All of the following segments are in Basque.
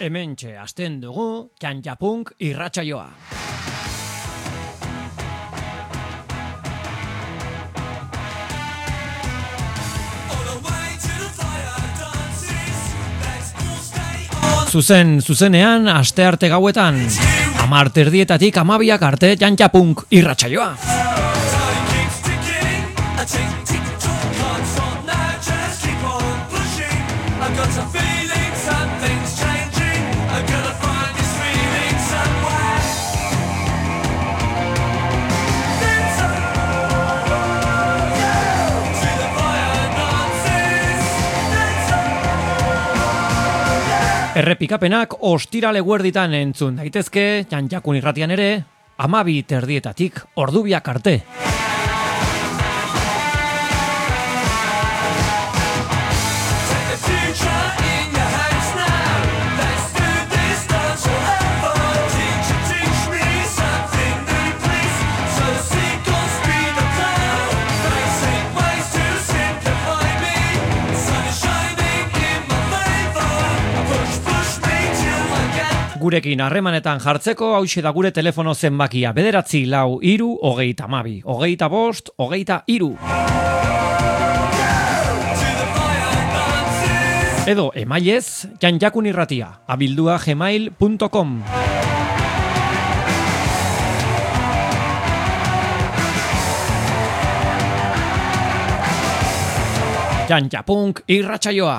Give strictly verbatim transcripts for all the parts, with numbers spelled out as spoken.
Hementxe hasten dugu Txantxapunk irratsaioa. Zuzen, zuzenean, astearte gauetan, hamar terdietatik hamabiak arte Txantxapunk irratsaioa. Errepikapenak ostirale guerditan entzun daitezke, Txantxakun irratian ere, hamabi terdietatik ordubiak arte. Gurekin harremanetan jartzeko hauxe da gure telefono zenbakia bederatzi lau hiru hogeita hamabi, hogeita bost, hogeita hiru. Edo emailez Txantxakun irratia abildua gmail punto com. Txantxapunk irratsaioa.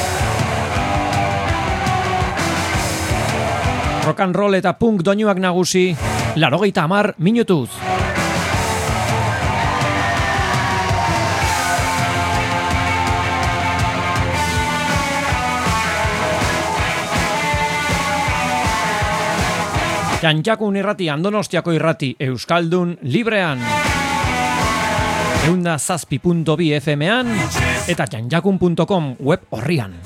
Rock and roll eta punk doinuak nagusi, laurogeita hamar minutuz. Txantxakun irrati, Donostiako irrati, Euskaldun librean. Eunda zazpi punto bi F M-an eta txantxakun punto com web horrian.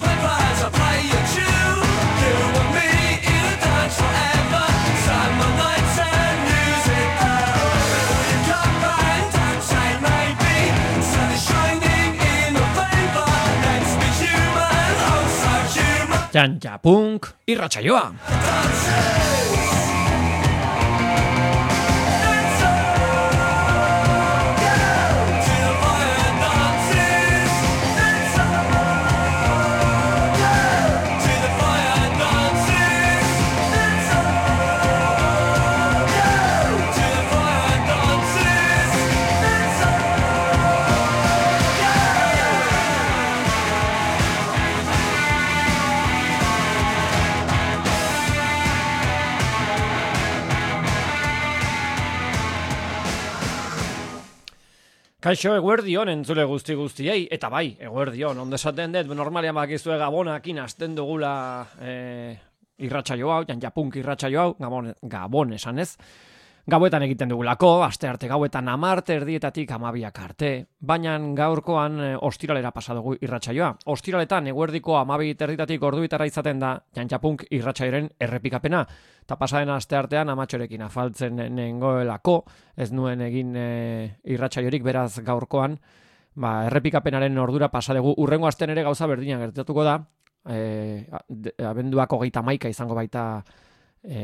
Txantxapunk irratsaioa. Kaixo, eguerdion entzule guzti guztiei, eta bai, eguerdion, ondo esaten dut, normalian bakizue gabonakin hasten dugula e, irratsaio hau, Txantxapunk irratsaio hau, gabon, gabon esan ez, gauetan egiten dugulako, aste arte gauetan hamar terdietatik hamabiak arte, baina gaurkoan e, ostiralera pasa dugu irratsaioa. Ostiraletan eguerdiko hamabi terdietatik orduitara izaten da Txantxapunk irratsaioaren errepikapena. Eta pasaren aste artean amatxorekin afaltzen nengoelako, ez nuen egin e, irratsaiorik beraz gaurkoan, ba, errepikapenaren ordura pasa dugu. Urrengo astean ere gauza berdina gertatuko da, e, abenduak hogeita hamaika izango baita e,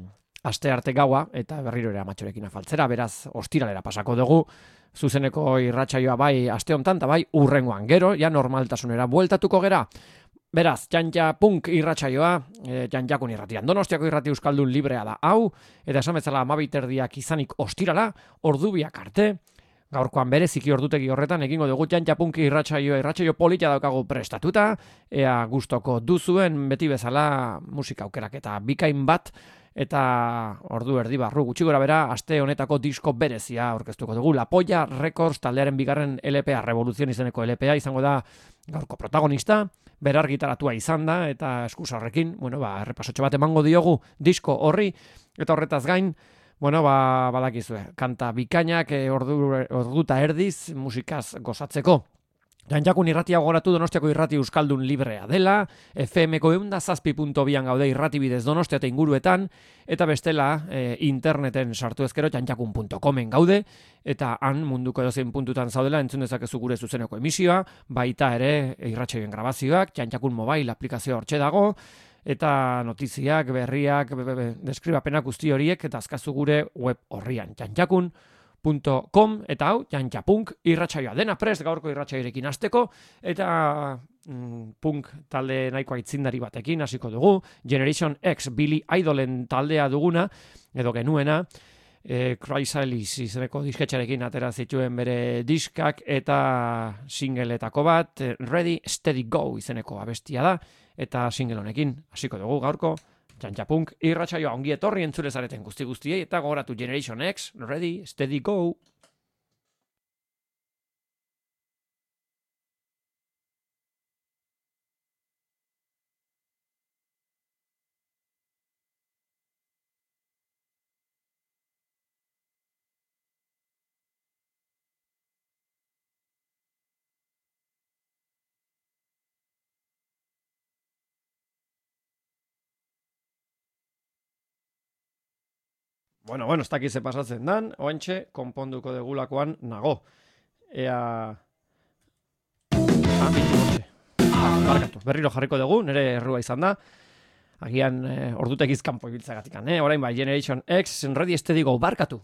aste arte gaua, eta berriro ere amatxorekin afaltzera, beraz ostiralera pasako dugu, zuzeneko irratsaioa bai aste hontan, eta bai urrengoan gero, ja normaltasunera bueltatuko gera. Beraz, Txantxapunk irratsaioa, e, Txantxakun irratian, Donostiako irrati Euskaldun librea da hau, eta esan bezala hamabi terdiak izanik ostirala, ordubiak arte, gaurkoan bereziki ordutegi horretan egingo dugu Txantxapunk irratsaioa, irratsaio polita daukagu prestatuta, ea gustoko duzuen beti bezala musika aukerak eta bikain bat, eta ordu erdi barru gutxi gora bera, aste honetako disko berezia aurkeztuko dugu. La Polla Records taldearen bigarren L P A, Revolución izeneko L P A izango da gaurko protagonista, berar gitaratua izan da, eta eskusa horrekin, bueno, ba, errepasotxo bat emango diogu disko horri, eta horretaz gain, bueno, ba, badakizue, kanta bikainak e, ordu, orduta erdiz musikaz gozatzeko. Txantxakun irratia gogoratu Donostiako irrati Euskaldun librea dela, F M-ko eunda zazpi puntu bian gaude irrati bidez Donostia eta inguruetan, eta bestela e, interneten sartu ezkero txantxakun puntu comen gaude, eta han munduko edozein puntutan zaudela entzun dezakezu gure zuzeneko emisioa, baita ere irratsaioen grabazioak, Txantxakun mobile aplikazioa hortxe dago, eta notiziak, berriak, be, be, be, deskribapenak guzti horiek, eta azkazu gure web horrian, jantjakun punto com, eta hau, jantjapunk irratsaioa. Dena prest gaurko irratsaioarekin hasteko, eta mm, punk talde nahikoa itzindari batekin hasiko dugu, Generation X, Billy Idolen taldea duguna, edo genuena, E, Chrysalis izeneko disketxarekin atera zituen bere diskak eta singletako bat, Ready, Steady, Go izeneko abestia da, eta single honekin hasiko dugu gaurko Jantjapunk irratsaioa. Ongi etorri entzule zareten guzti guztiei, eta gogoratu Generation X, Ready, Steady, Go. Bueno, bueno, ez dakiz ze pasatzen dan, oentxe, konponduko degulakoan nago. Ea... Ah, bitxe. Ah, barkatu, berriro jarriko dugu, nire errua izan da. Agian, eh, ordutegiz kanpo ibiltzagatikan, eh? Orain bai, Generation X, Ready, Steady, Go, barkatu.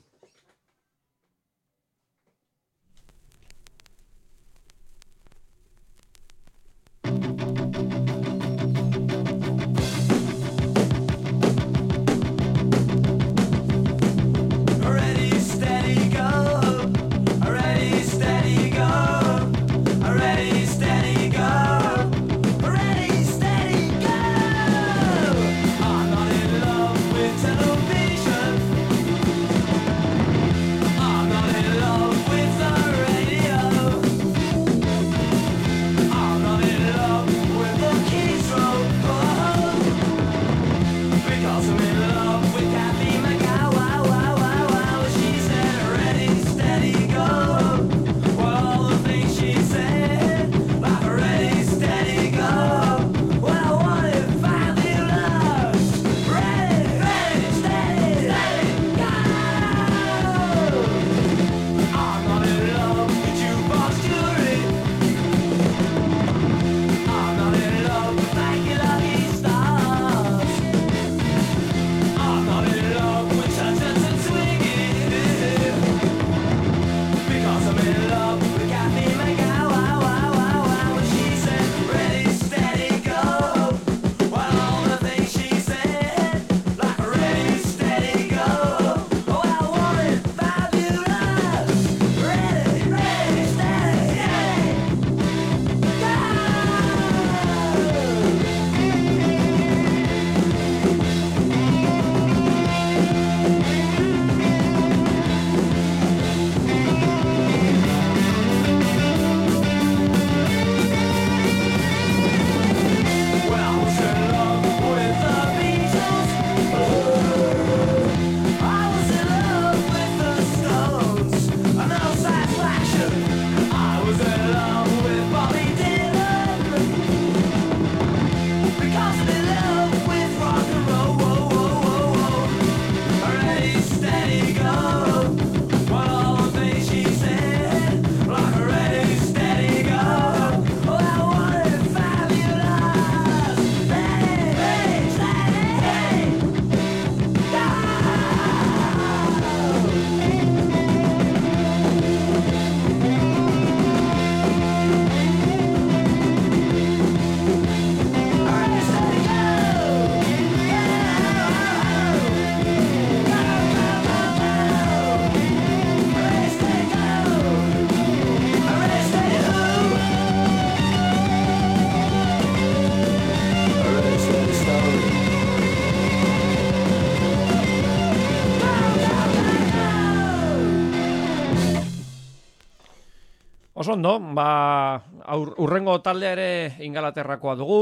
Oso ondo, ba, aur, urrengo taldea ere Ingalaterrakoa dugu,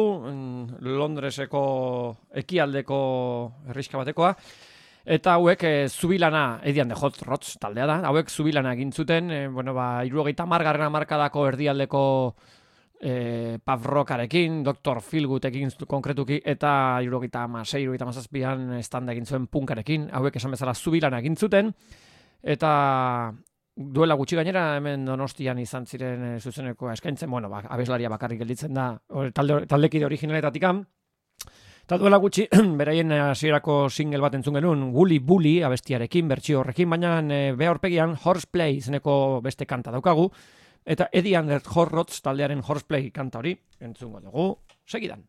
Londreseko ekialdeko herriska batekoa, eta hauek e, zubilana, edian de Hot Rods taldea da, hauek zubilana egin zuten, e, bueno, ba, hirurogeita hamargarren hamarkadako erdialdeko e, pub rockarekin, doktor Feelgoodekin konkretuki, eta hirurogeita hamasei, hirurogeita hamazazpian standa egin zuen punkarekin, hauek esan bezala zubilana egin zuten, eta duela gutxi gainera hemen Donostian izan ziren e, zuzeneko eskaintzen, bueno, ba, abeslaria bakarrik gelditzen da talde, taldekide originaletatik. Eta duela gutxi, beraien hasierako single bat entzun genuen, Woolly Bully abestiarekin, bertsio horrekin, baina e, beha horpegian Horseplay izeneko beste kanta daukagu, eta Eddie and the Hot Rods taldearen Horseplay kanta hori entzungo dugu, segidan.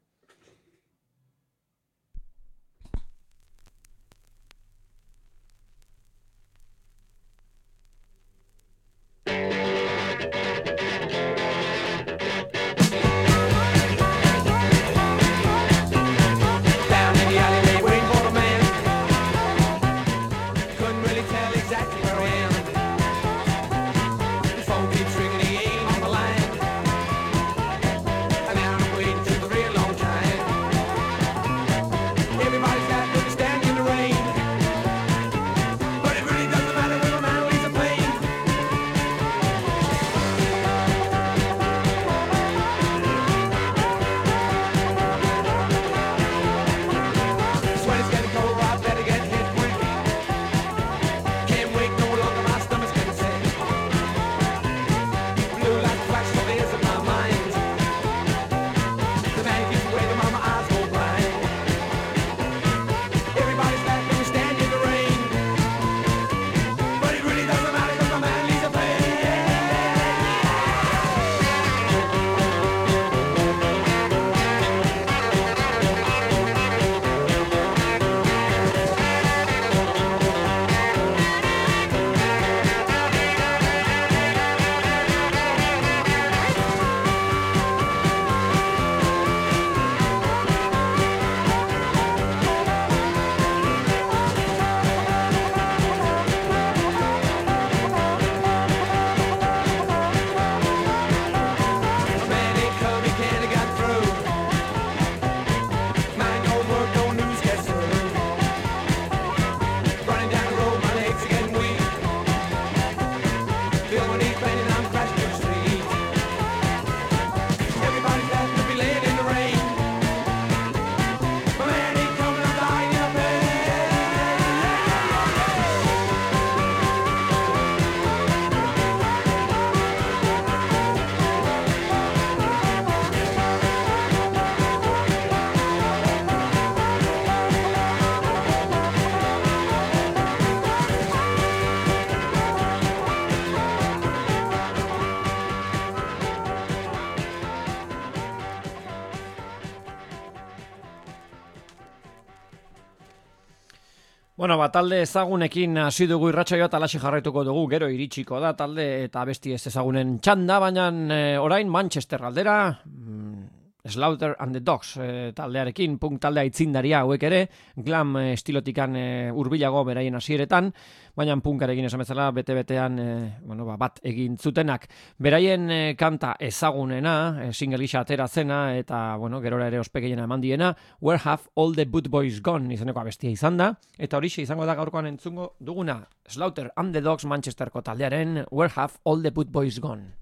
Bueno, ba, talde ezagunekin hasi dugu irratsaioa eta alaxe jarraituko dugu, gero iritsiko da talde eta abesti ez ezagunen txanda, baina e, orain Manchester aldera, mm, Slaughter and the Dogs e, taldearekin, punk taldea itzindaria hauek ere, glam e, estilotikan e, urbilago beraien hasieretan, baina punkarekin esan bezala bete-betean e, bueno, ba, bat egin zutenak. Beraien e, kanta ezagunena, e, single gisa atera zena, eta bueno, gerora ere ospegeien eman diena, Where Have All the Good Boys Gone izeneko abestia izan da, eta horixe izango da gaurkoan entzungo duguna, Slaughter and the Dogs Manchesterko taldearen Where Have All the Good Boys Gone.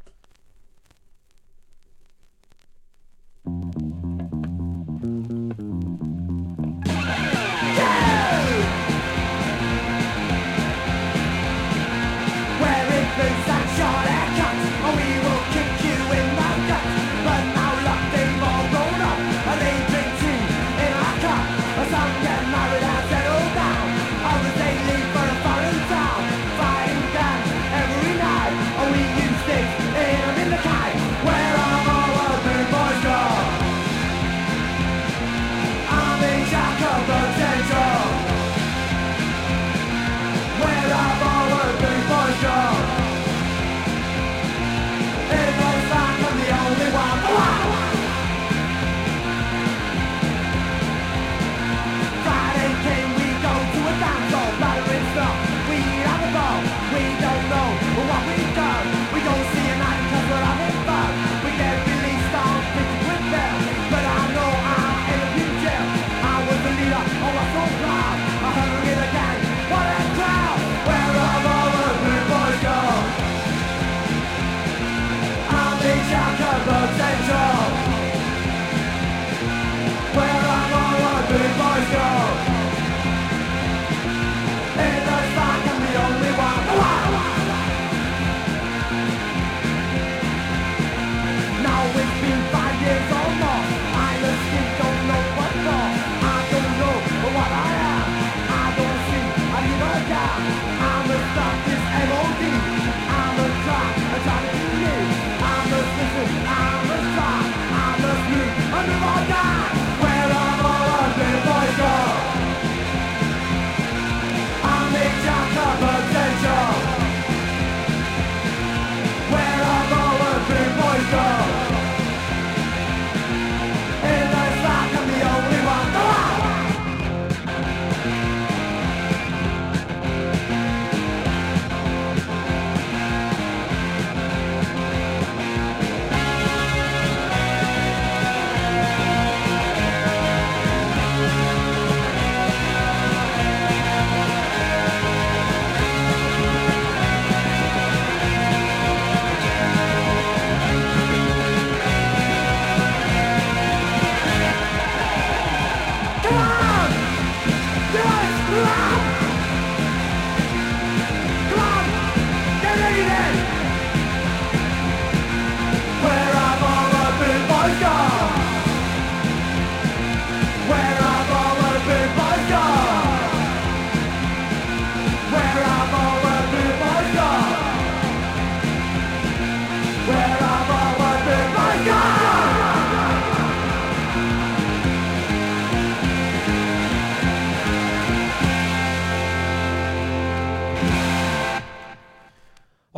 Every night, we use sticks.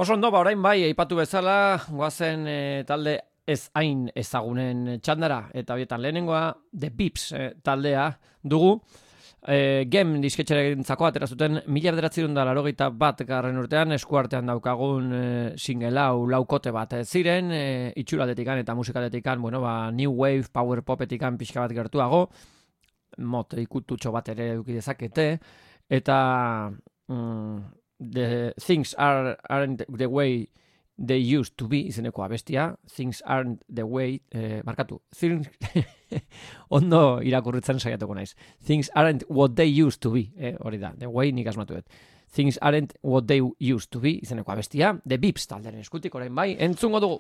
Oso ondo, ba, orain bai, aipatu bezala, guazen e, talde ez hain ezagunen txandara, eta horietan lehenengoa, The Bips e, taldea dugu, e, Gem disketxerentzako atera zuten mila bederatzerun da larogeita bat garren urtean, eskuartean daukagun e, single hau laukote bat e, ziren, e, itxuratetikan eta musikatetikan, bueno, ba, New Wave, Power Popetikan pixka bat gertuago, mot ikututxo bat ere eduki dezakete, eta... Mm, The things are, aren't the way they used to be, izeneko abestia. Things aren't the way, eh, markatu. Things, ondo irakurritzen saiatuko naiz. Things aren't what they used to be, eh, hori da, the way nik asmatu dut. Things aren't what they used to be, izeneko abestia. The Bips talderen eskutik, orain bai, entzungo dugu.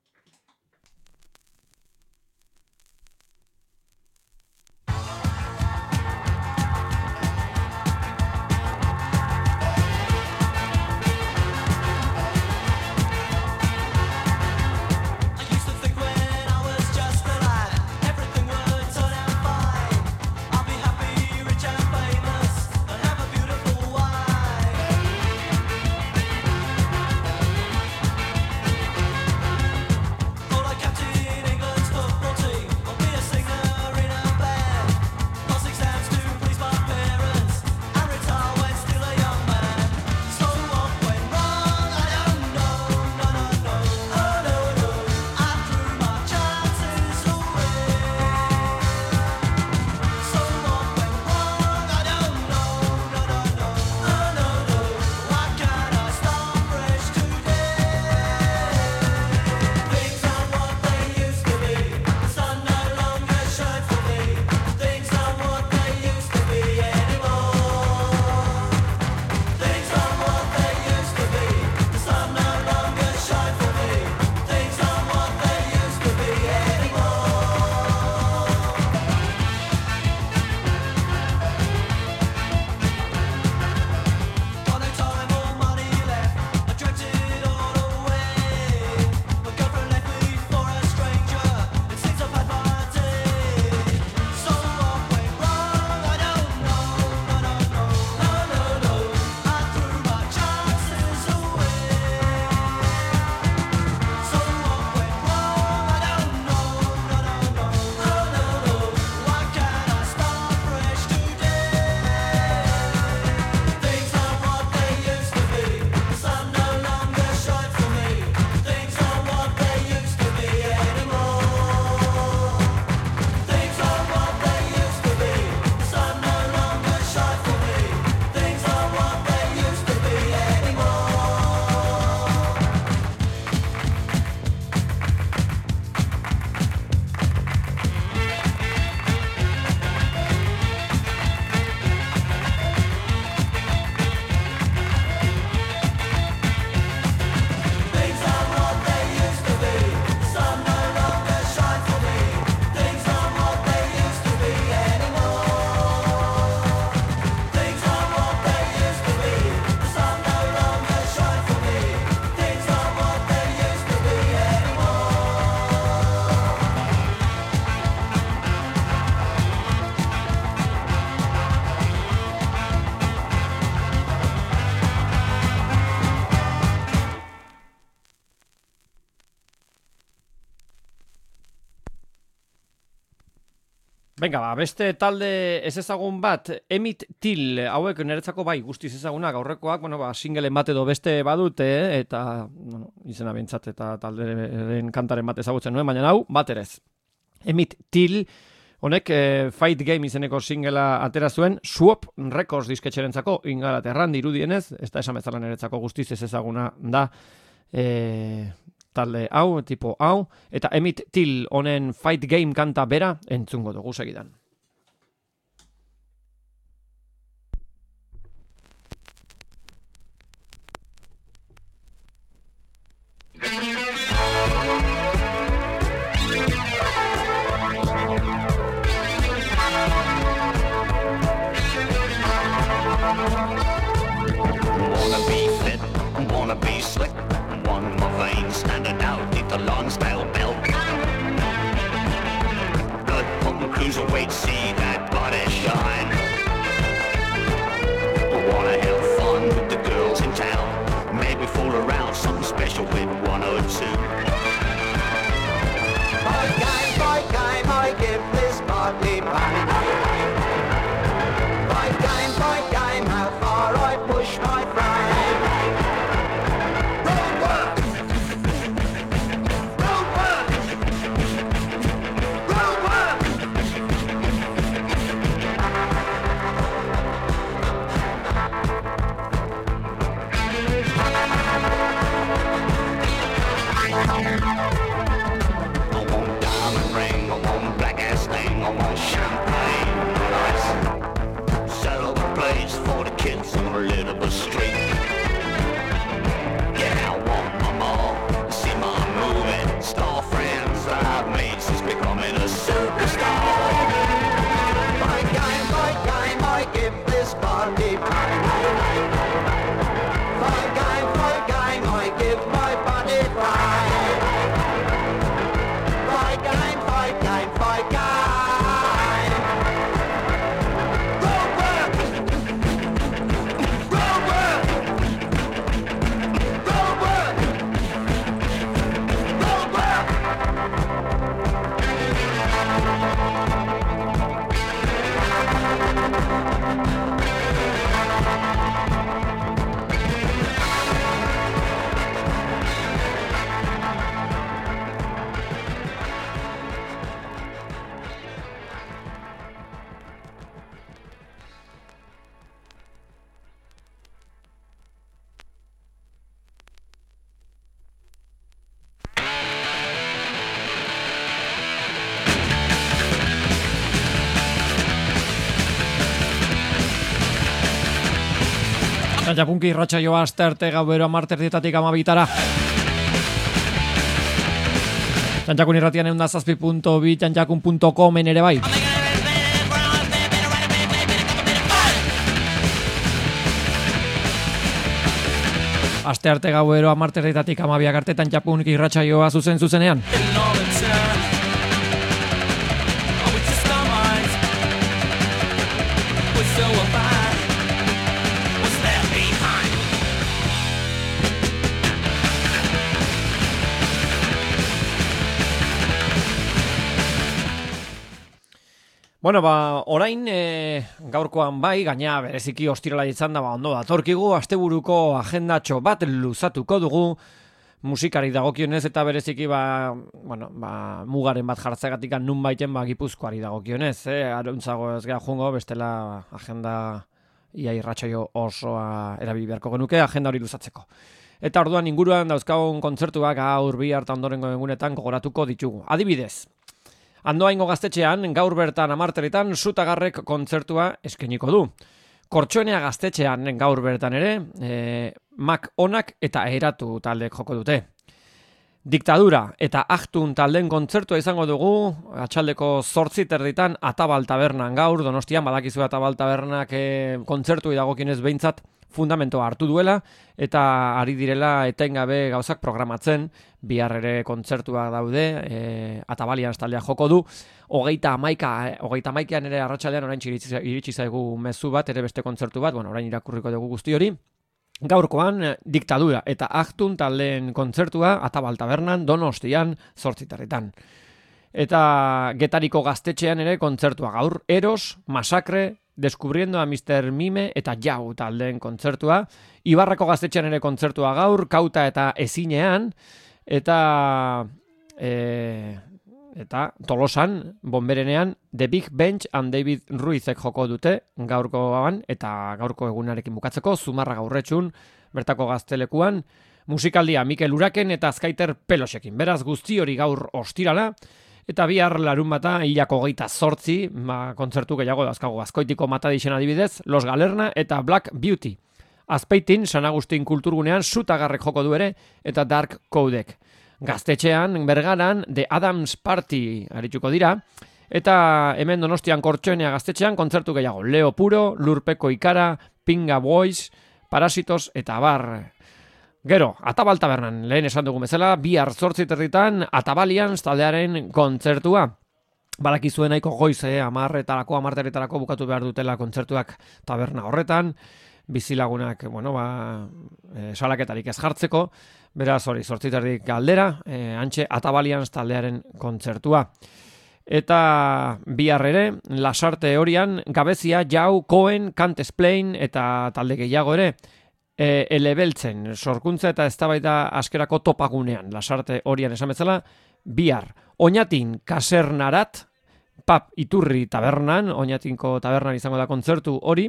Venga, ba, beste talde ez ezagun bat, Emmett Till, hauek niretzako bai guztiz ezagunak, aurrekoak, bueno, ba, singelen bat edo beste badute, eta, bueno, izena bintzat eta talderen kantaren bat ezagutzen nuen, baina hau, bat erez. Emmett Till, honek eh, Fight Game izeneko singela atera zuen, Swap Records disketxerentzako, Ingalaterran dirudienez, ez da esan bezala niretzako guztiz ez ezaguna da, eh, talde hau, tipo hau, eta Emmett Till honen Fight Game kanta bera entzungo dugu segidan. Wanna be fit, wanna be slick, want my veins standing out, need the long style belt. Good pump cruiserweight, see that body shine. Wanna have fun with the girls in town, maybe fool around some Christmas party time. Fight game, fight game, I give my body fight. Fight game, fight game, fight game. Txantxapunki irratsaioa asterte gauero amarterdietatik amabitara. Txantxakun irratian eunda zazpi punto bi, txantxakun punto comen ere bai. Aste arte gauero amarterdietatik amabiak arte txantxapunki irratsaioa zuzen zuzenean. Bueno, ba, orain e, gaurkoan bai, gaina bereziki ostirala izan da, ba, ondo datorkigu, asteburuko agendatxo bat luzatuko dugu, musikari dagokionez eta bereziki, ba, bueno, ba, mugaren bat jartzegatik nun baiten, ba, Gipuzkoari dagokionez, eh? Aruntzago ez geha jungo, bestela agenda ia irratsaio osoa erabili beharko genuke, agenda hori luzatzeko. Eta orduan inguruan dauzkagun kontzertuak gaur bihar eta ondorengo egunetan gogoratuko ditugu. Adibidez, Andoaingo gaztetxean, gaur bertan amarteritan, Zutagarrek kontzertua eskeniko du. Kortxoenea gaztetxean gaur bertan ere, e, Mak Onak eta Eratu taldek joko dute. Diktadura eta Ahtun taldeen kontzertua izango dugu, atxaldeko zortzi terditan Atabal Tabernan gaur, Donostian badakizu Atabal Tabernak e, kontzertu dagokienez behintzat fundamentoa hartu duela, eta ari direla etengabe gauzak programatzen, bihar ere kontzertua daude, e, Atabalian taldea joko du, hogeita hamaika, hogeita hamaikean ere arratsaldean orain iritsi zaigu mezu bat, ere beste kontzertu bat, bueno, orain irakurriko dugu guzti hori. Gaurkoan, Diktadura eta Ahtun taldeen kontzertua Atabal Tabernan, Donostian, zortzitarritan. Eta Getariko gaztetxean ere kontzertua gaur, Eros, Masakre, Descubriendo a mister Mime eta Jau taldeen kontzertua. Ibarrako gaztetxean ere kontzertua gaur, Kauta eta Ezinean, eta e, eta Tolosan, Bonberenean, The Big Bench and David Ruizek joko dute gaurkoan, eta gaurko egunarekin bukatzeko, Zumarraga Urretxun, bertako gaztelekuan, musikaldia Mikel Uraken eta Azkaiter Pelosekin. Beraz guzti hori gaur ostirala, eta bihar larun bata hilako geita zortzi, ba, kontzertu gehiago dazkago Azkoitiko Matadixen adibidez, Los Galerna eta Black Beauty. Azpeitin, San Agustin kulturgunean, Zutagarrek joko du ere, eta Dark Codek. Gaztetxean, Bergaran, The Adams Party arituko dira, eta hemen Donostian Kortxoenea gaztetxean, kontzertu gehiago, Leo Puro, Lurpeko Ikara, Pinga Boys, Parasitos eta Bar. Gero, Atabal Tabernan, lehen esan dugu bezala, bihar zortzi terditan, Atabalian taldearen kontzertua. Balakizuen nahiko goiz, eh, amarretarako, amarteretarako bukatu behar dutela kontzertuak taberna horretan, bizilagunak, bueno, ba, e, salaketarik ez jartzeko, beraz hori, zortzi terdik galdera, e, antxe Atabalian taldearen kontzertua. Eta bihar ere, Lasarte horian, Gabezia, Jau, Cohen, Can't Explain eta talde gehiago ere, E, elebeltzen, sorkuntza eta eztabaida askerako topagunean, Lasarte horian esan bezala, bihar, Oñatin Kasernarat, Pap Iturri tabernan, Oñatinko tabernan izango da kontzertu hori,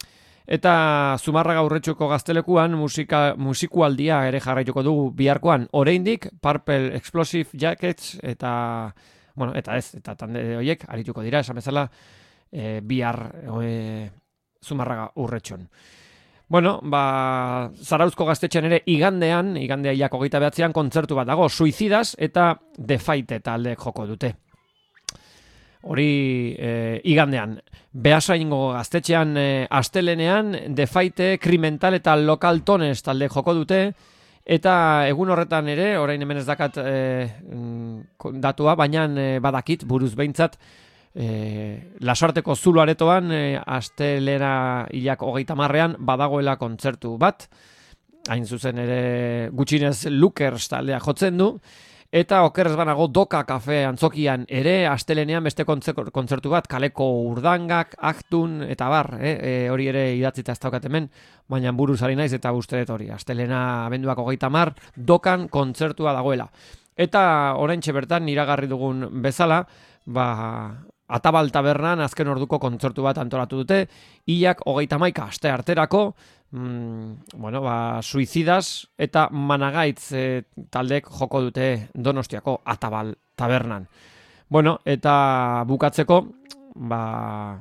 eta Zumarraga Urretxuko gaztelekuan musika, musikualdia ere jarraituko dugu biharkoan, oraindik Purple Explosive Jackets, eta, bueno, eta ez, eta tande horiek arituko dira, esan bezala, e, bihar e, Zumarraga Urretxun. Bueno, ba, Zarauzko gaztetxean ere igandean, igandea hilako geita behatzean kontzertu bat dago, Suizidas eta The Fight talde joko dute. hori e, igandean. Beasaingo gaztetxean e, astelenean, Defaite, Krimental eta Lokal Tones talde joko dute, eta egun horretan ere, orain hemen ez dakat e, datua, baina e, badakit, buruz behintzat, e, Lasarteko Zulo aretoan, e, astelena hilak hogeita marrean, badagoela kontzertu bat, hain zuzen ere gutxinez Lukers taldea jotzen du, eta okerrez banago Doka Kafe antzokian ere astelenean beste kontzertu bat, Kaleko Urdangak, Aktun, eta bar, eh? e, hori ere idatzita ez daukat hemen, baina buruz ari naiz eta uste dut hori, astelena abenduak hogeita mar, Dokan kontzertua dagoela. Eta oraintxe bertan iragarri dugun bezala, ba, Atabal Tabernan azken orduko kontzertu bat antolatu dute, hilak hogeita maika aste arterako, Mm, bueno, ba, Suizidas eta Managaitz e, taldek joko dute Donostiako Atabal Tabernan. Bueno, eta bukatzeko, ba,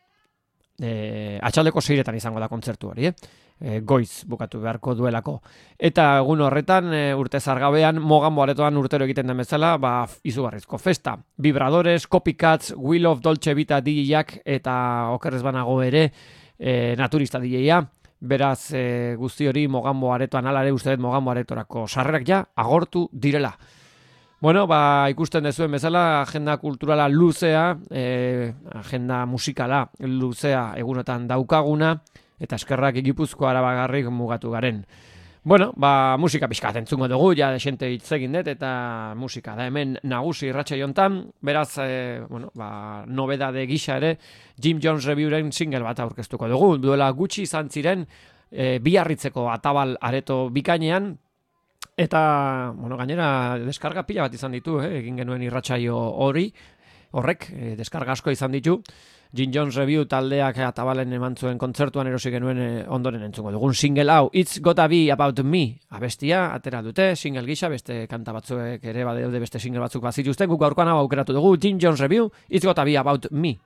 e, atxaldeko seiretan izango da kontzertu hori, eh? E, goiz bukatu beharko duelako. Eta egun horretan, e, urte zargabean, Moganbo aretoan urtero egiten den bezala, ba, izugarrizko festa. Vibradores, Copycats, Will of Dolce Vita D J-ak eta okerrez banago ere, e, Naturista D J-a. Beraz, e, guzti hori Moganbo aretoan, alare uste dut Moganbo aretorako sarrerak ja agortu direla. Bueno, ba, ikusten dezuen bezala, agenda kulturala luzea, e, agenda musikala luzea egunotan daukaguna, eta eskerrak Gipuzkoa Arabagarrik mugatu garen. Bueno, ba, musika pixkat entzungo dugu, ja desente hitz egin dut, eta musika da hemen nagusi irratsaio hontan, beraz, e, bueno, ba, nobedade gisa ere, Jim Jones Reviewren single bat aurkeztuko dugu, duela gutxi izan ziren, e, Biarritzeko Atabal areto bikainean, eta, bueno, gainera, deskarga pila bat izan ditu, eh, egin genuen irratsaio hori, horrek, e, deskarga asko izan ditu, Jim Jones Review taldeak Atabalen eman zuen kontzertuan erosi genuen ondoren entzungo dugun single hau, It's Gotta Be About Me, abestia, atera dute, single gisa, beste kanta batzuek ere badeude beste single batzuk bazituzten, guk gaurkoan hau aukeratu dugu, Jim Jones Review, It's Gotta Be About Me.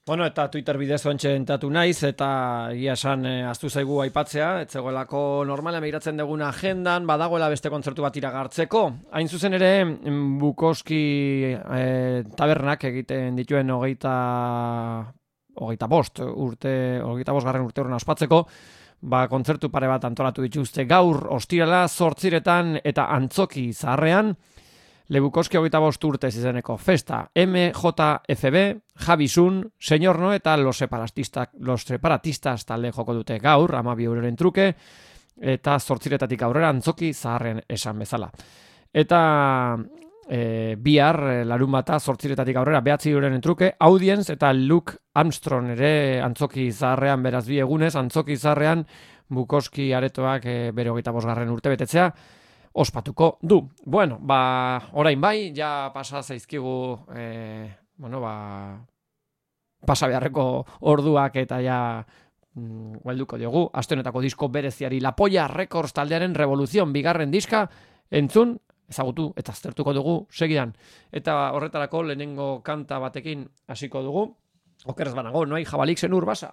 Bueno, eta Twitter bidez ontxe entatu naiz, eta ia esan eh, aztu zaigu aipatzea, etzegoelako normalean begiratzen duguna agendan, badagoela beste kontzertu bat iragartzeko. Hain zuzen ere, Bukowski eh, tabernak egiten dituen hogeita, hogeita bost urte, hogeita bost garren urte horren ospatzeko, ba, kontzertu pare bat antolatu dituzte gaur, ostirala, zortziretan eta antzoki zaharrean, Le Bukowski hogeita bost urte izeneko festa, M J F B, Javi Sun, Señor No eta Los Separatistas, Los Separatistas talde joko dute gaur, hamabi euroren truke, eta zortziretatik aurrera antzoki zaharren esan bezala. Eta e, bihar, larun bata, zortziretatik aurrera behatzi euroren truke, Audience eta Luke Armstrong ere antzoki zaharrean, beraz bi egunez, antzoki zaharrean Bukowski aretoak e, bere hogeita bost garren urte betetzea, ospatuko du. Bueno, ba, orain bai, ja pasa zaizkigu, eh, bueno, ba, pasa beharreko orduak eta ja mm, guelduko diogu, aste honetako disko bereziari La Polla Records taldearen Revolución bigarren diska entzun, ezagutu eta aztertuko dugu segidan. Eta horretarako lehenengo kanta batekin hasiko dugu, okerez banago, no hay jabalik zenur basa.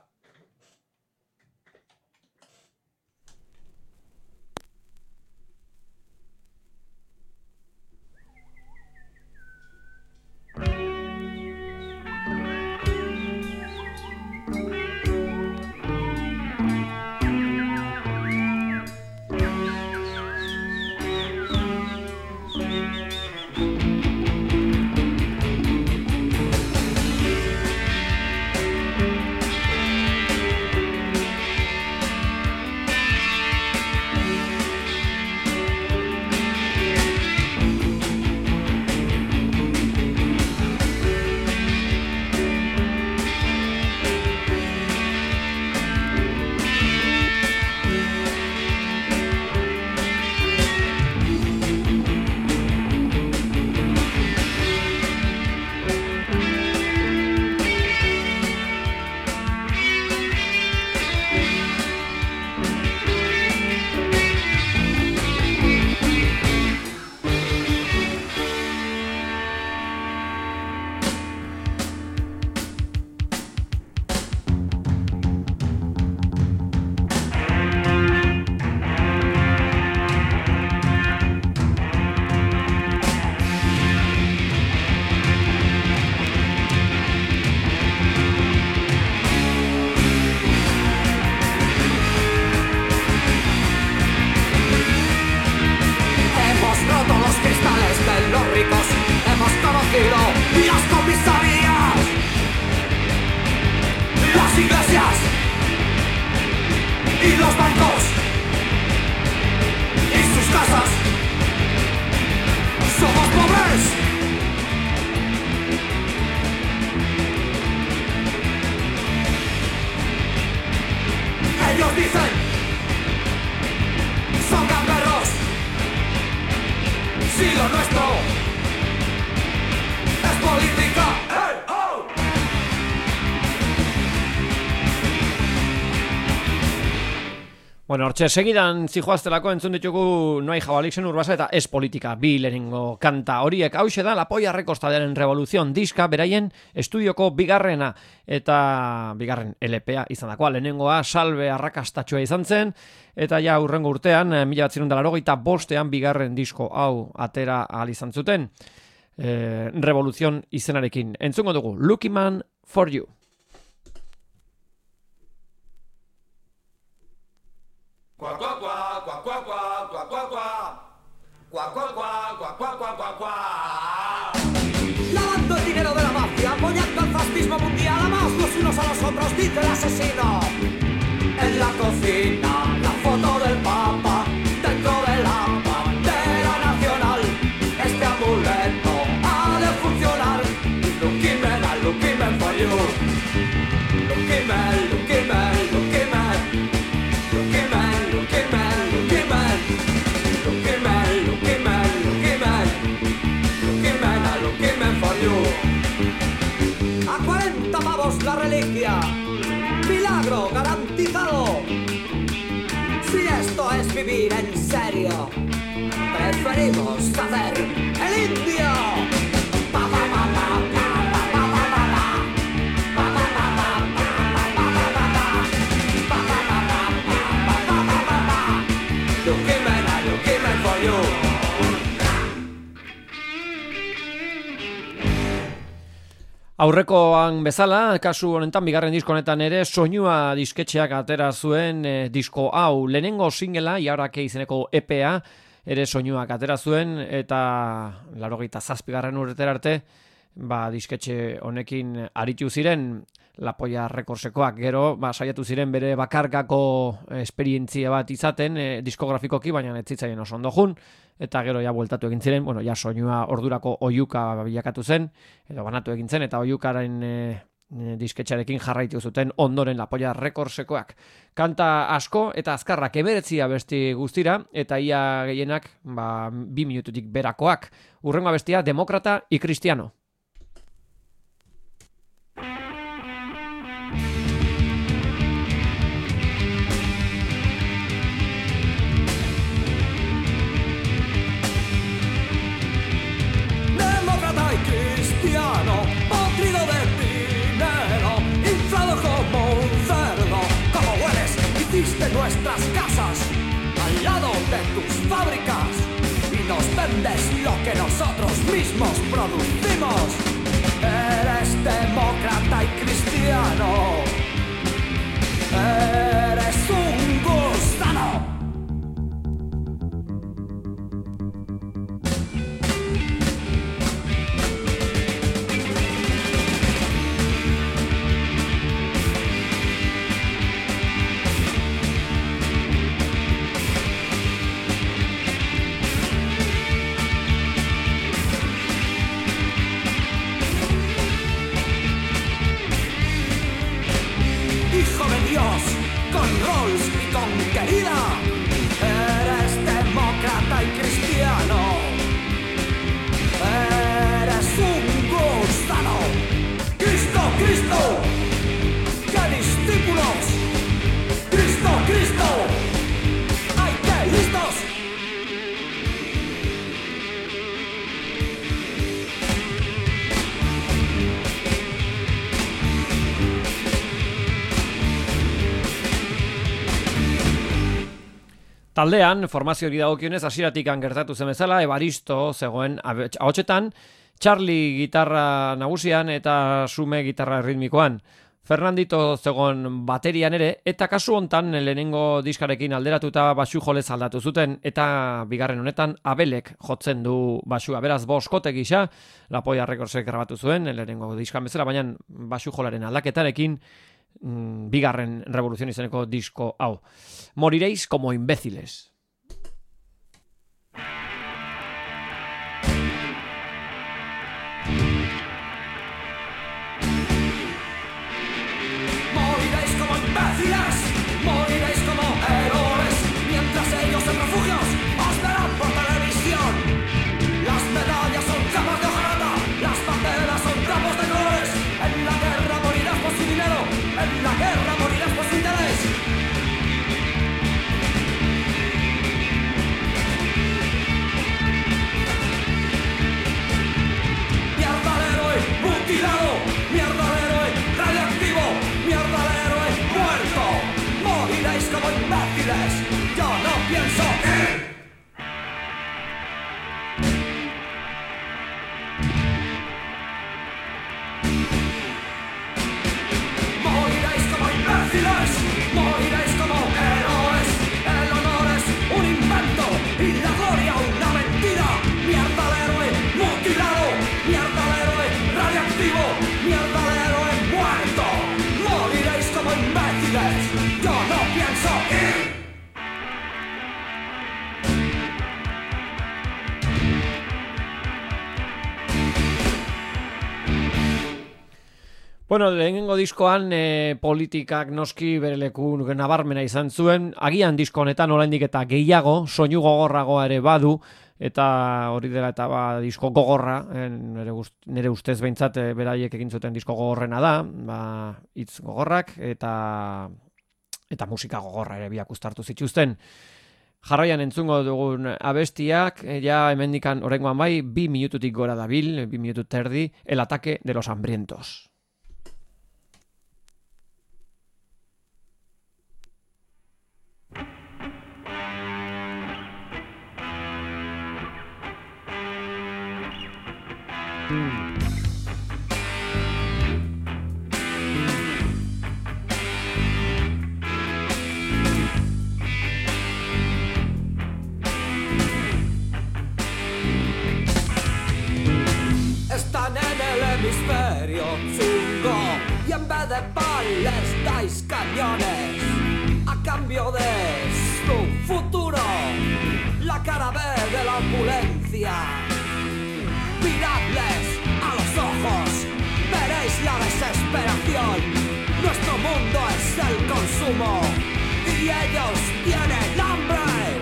Bueno, hortxe, segidan zijoaztelako entzun ditugu No hay jabalik zenur basa eta Ez politika bi lehenengo kanta horiek. Hauxe da La Polla Records taldearen Revolución diska, beraien estudioko bigarrena eta bigarren L P A izan dakoa. Lehenengoa salbe arrakastatxoa izan zen, eta ja hurrengo urtean, mila batzirun da laurogeita bostean bigarren disko hau atera ahal izan zuten. Eh, Revolución izenarekin. Entzungo dugu, Lucky Man for You. Qua qua qua qua qua qua qua qua qua qua qua qua qua qua qua qua. Lavando el dinero de la mafia, apoyando al fascismo mundial, amaos los unos a los otros, dice el asesino. En la cocina, la foto del Papa, dentro de la bandera nacional. Este amuleto ha de funcionar. Lucky man, lucky man for you. Lucky man, lucky man, lucky man. Lucky man. A cuarenta pavos la reliquia, milagro garantizado. Si esto es vivir en serio, preferimos hacer el indio. Pa, pa, pa, pa, pa, pa, pa, pa, pa, pa, pa, pa, pa. Aurrekoan bezala, kasu honetan, bigarren disko honetan ere, soinua disketxeak atera zuen e, disko hau. Lehenengo singela, Iaurake izeneko E P A, ere soinuak atera zuen, eta laurogeita zazpigarren urtera arte, ba, disketxe honekin aritu ziren, Lapoia Rekordsekoak, gero, ba, saiatu ziren bere bakarkako esperientzia bat izaten, e, diskografikoki, baina ez zitzaien oso ondo jun, eta gero ja bueltatu egin ziren, bueno, ja soinua ordurako oiuka bilakatu zen, edo banatu egin zen, eta oiukaren e, disketxarekin jarraitu zuten ondoren Lapoia Rekordsekoak. Kanta asko eta azkarrak eberetzia besti guztira, eta ia gehienak ba, bi minututik berakoak. Urrengo bestia, Demokrata y Cristiano. Podrido de dinero, inflado como un cerdo. Como hueles, hiciste nuestras casas al lado de tus fábricas y nos vendes lo que nosotros mismos producimos. Eres demócrata y cristiano. Eres un gusano. Con Rolls y con querida, eres demócrata y cristiano, eres un gusano. Cristo, Cristo, qué discípulos. Cristo, Cristo, ay, qué listos. Taldean, formazio hori dagokionez, hasieratik gertatu zen bezala, Evaristo zegoen ahotsetan, Charlie gitarra nagusian eta Sume gitarra ritmikoan. Fernandito zegoen baterian ere, eta kasu hontan lehenengo diskarekin alderatuta basu jolez aldatu zuten, eta bigarren honetan Abelek jotzen du basua. Beraz, boskote gisa, Lapoia Rekordsek grabatu zuen, lehenengo diskan bezala, baina basu jolaren aldaketarekin, bigarren revoluzion izeneko disko hau. Moriréis como imbéciles. Moriréis como imbéciles, moriréis como héroes, mientras ellos en refugios os verán por televisión. Las medallas son capas de hojarata, las banderas son trapos de colores. En la guerra morirás por su dinero, en la guerra morirás por su interés. Mierda al héroe mutilado, mierda al héroe radioactivo, mierda al héroe muerto. Moriréis como imbéciles, yo no pienso ir. Moriréis como imbéciles, moriréis como héroes. El honor es un invento y la gloria una mentira. Mierda al héroe mutilado, mierda al héroe radioactivo, mierda al héroe muerto. Moriréis como imbéciles, yo no pienso ir. Bueno, lehenengo diskoan e, politikak noski bere leku nabarmena izan zuen, agian disko honetan oraindik eta gehiago, soinu gogorragoa ere badu, eta hori dela eta ba, disko gogorra, e, nire, gust, nire ustez behintzat e, beraiek egin zuten disko gogorrena da, ba, hitz gogorrak eta eta musika gogorra ere biak uztartu zituzten. Jarraian entzungo dugun abestiak, ja hemendikan oraingoan bai, bi minututik gora dabil, bi minutu terdi, El ataque de los hambrientos. les dais cañones a cambio de su futuro. La cara B de la opulencia. Miradles a los ojos, veréis la desesperación. Nuestro mundo es el consumo y ellos tienen hambre.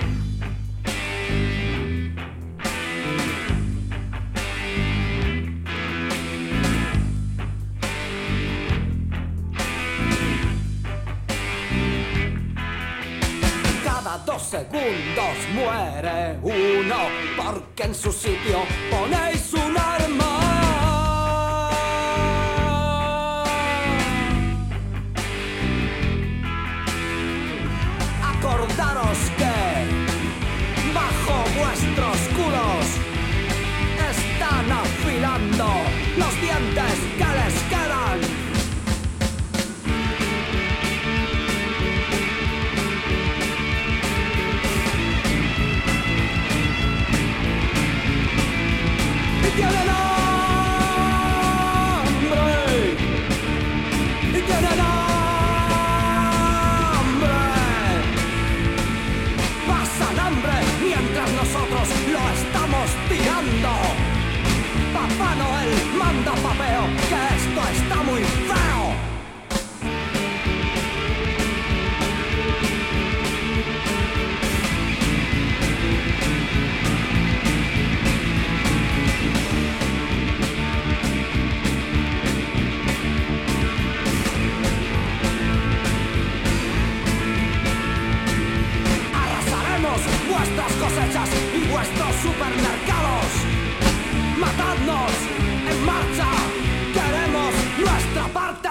Cada dos segundos muere uno porque en su sitio ponéis un arma. Acordaros que bajo vuestros culos están afilando los dientes que les quedan. Y tienen hambre, y tienen hambre. Pasan hambre mientras nosotros lo estamos tirando. Papá Noel manda papeo, que esto está muy feo. Vuestras cosechas y vuestros supermercados. Matadnos en marcha, queremos nuestra parte.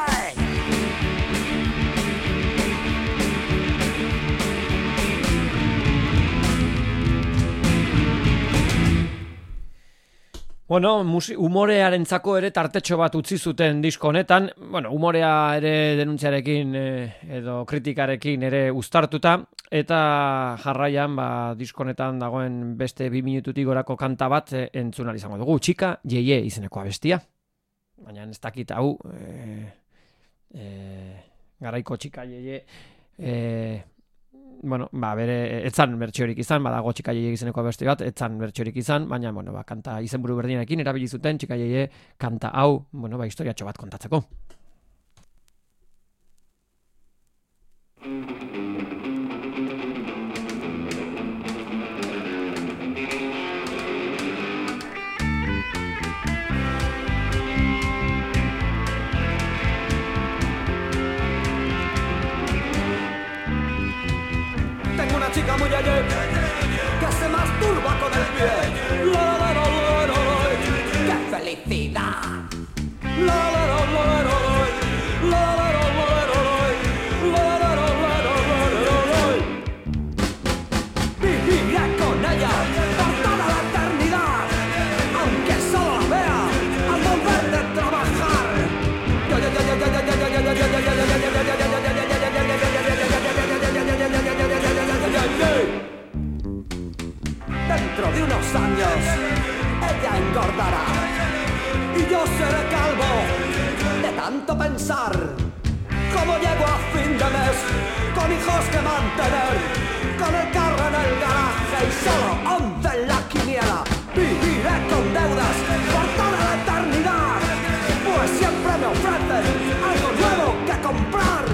Bueno, musi- humorearentzako ere tartetxo bat utzi zuten disko honetan. Bueno, humorea ere denuntziarekin eh, edo kritikarekin ere uztartuta. Eta jarraian, ba, disko honetan dagoen beste bi minututik gorako kanta bat eh, entzun ahal izango dugu. Txika Jeie izeneko abestia. Baina ez dakit hau, eh, eh, garaiko Txika Jeie, eh, bueno, ba, bere, etzan bertsiorik izan, badago Txika Jeie izeneko abesti bat, etzan bertsiorik izan, baina, bueno, ba, kanta izenburu berdinarekin erabili zuten Txika Jeie kanta hau, bueno, ba, historiatxo bat kontatzeko. Tengo una chica muy ayer que se masturba con el pie. La, la, la, la, la, la. ¡Qué felicidad! La, la, la, la, la, la. La, la, la, la, la, la. La, la, la, la, la, la. Viviré con ella por toda la eternidad, aunque solo la vea al volver de trabajar. Ya, ya, ya, ya, ya, ya, ya, ya, ya, ya, ya, ya, ya, ya, ya, ya, ya. Dentro de unos años ella engordará y yo seré calvo de tanto pensar. Cómo llego a fin de mes con hijos que mantener, con el carro en el garaje y solo once en la quiniela. Viviré con deudas por toda la eternidad, pues siempre me ofrecen algo nuevo que comprar.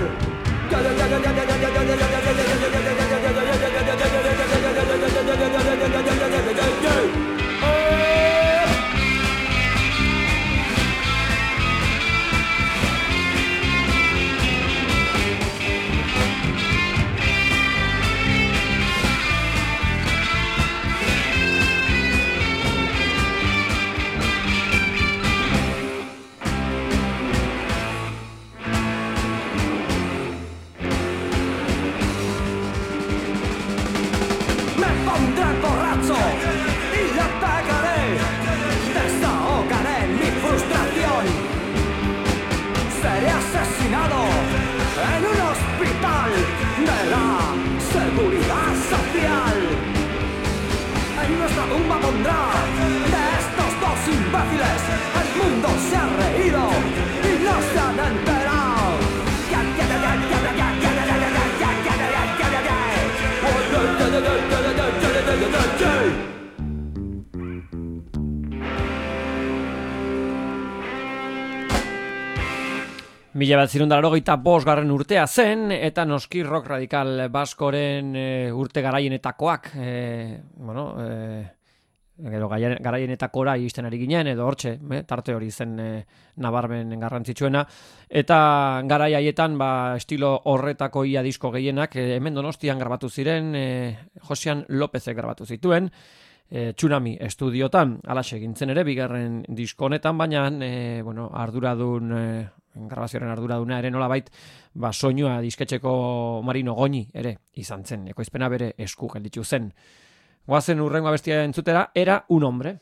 Mila bat zirundarrogeita bosgarren urtea zen, eta noski rock radikal baskoren e, urte garaienetakoak, e, bueno, e, gero garaienetako iristen ari ginen, edo hortxe, e, tarte hori zen e, nabarmen garrantzitsuena, eta garai haietan, ba, estilo horretako ia disko gehienak, e, hemen Donostian grabatu ziren, e, Josean Lopezek grabatu zituen, E, Tsunami estudiotan, alaxe gintzen ere, bigarren disko honetan, baina e, bueno, arduradun, e, grabazioaren arduraduna ere nolabait, ba, soinua disketxeko Marino Goñi ere izan zen, ekoizpena bere esku gelditu zen. Goazen urrengo abestia entzutera, Era un hombre.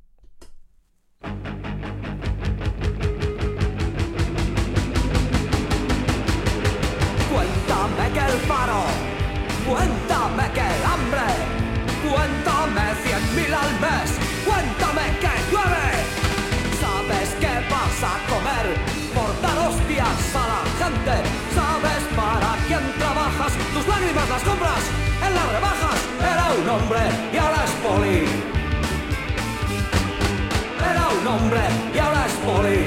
Cuéntame que el paro, cuéntame que el hambre, cuéntame cien mil al mes, cuéntame que llueve. ¿Sabes qué vas a comer por dar hostias a la gente? ¿Sabes para quién trabajas? Tus lágrimas las compras en las rebajas. Era un hombre y ahora es poli. Era un hombre y ahora es poli.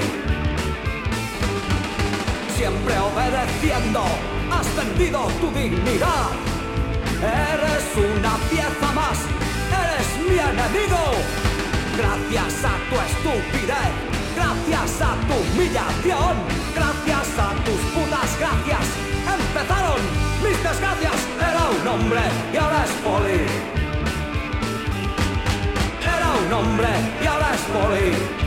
Siempre obedeciendo, has vendido tu dignidad. Eres una pieza más, eres mi enemigo. Gracias a tu estupidez, gracias a tu humillación, gracias a tus putas gracias, empezaron mis desgracias. Era un hombre y ahora es poli. Era un hombre y ahora es poli.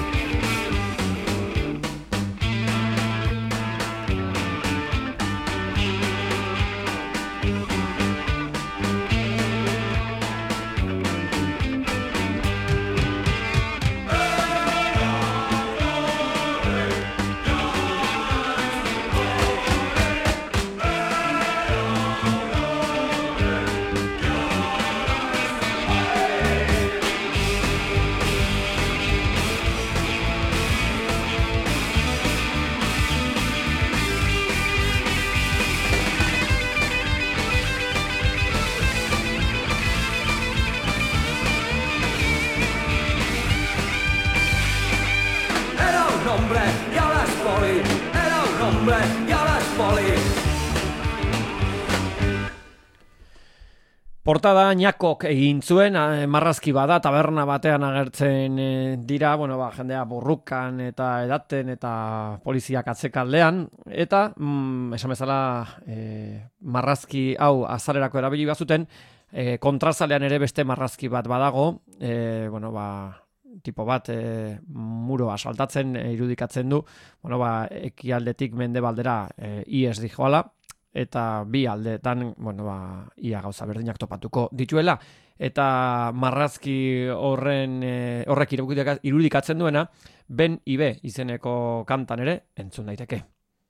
Portada Ñakok egin zuen, marrazki bada, taberna batean agertzen e, dira, bueno, ba, jendea burrukan eta edaten eta poliziak atzekaldean, eta, mm, esan bezala, e, marrazki hau azalerako erabili bazuten, e, kontrazalean ere beste marrazki bat badago, e, bueno, ba, tipo bat e, muroa saltatzen e, irudikatzen du, bueno, ba, ekialdetik mendebaldera e, ies dijoala, eta bi aldeetan, bueno, ba, ia gauza berdinak topatuko dituela, eta marrazki horren e, horrek irudikatzen duena, Ben Ibe izeneko kantan ere entzun daiteke.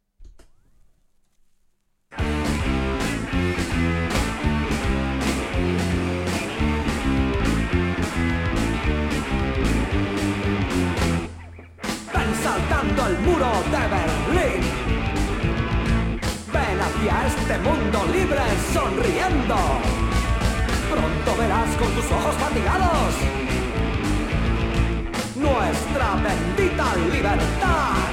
Ven saltando el muro de Berlín. Ven hacia este mundo libre sonriendo. Pronto verás con tus ojos fatigados nuestra bendita libertad.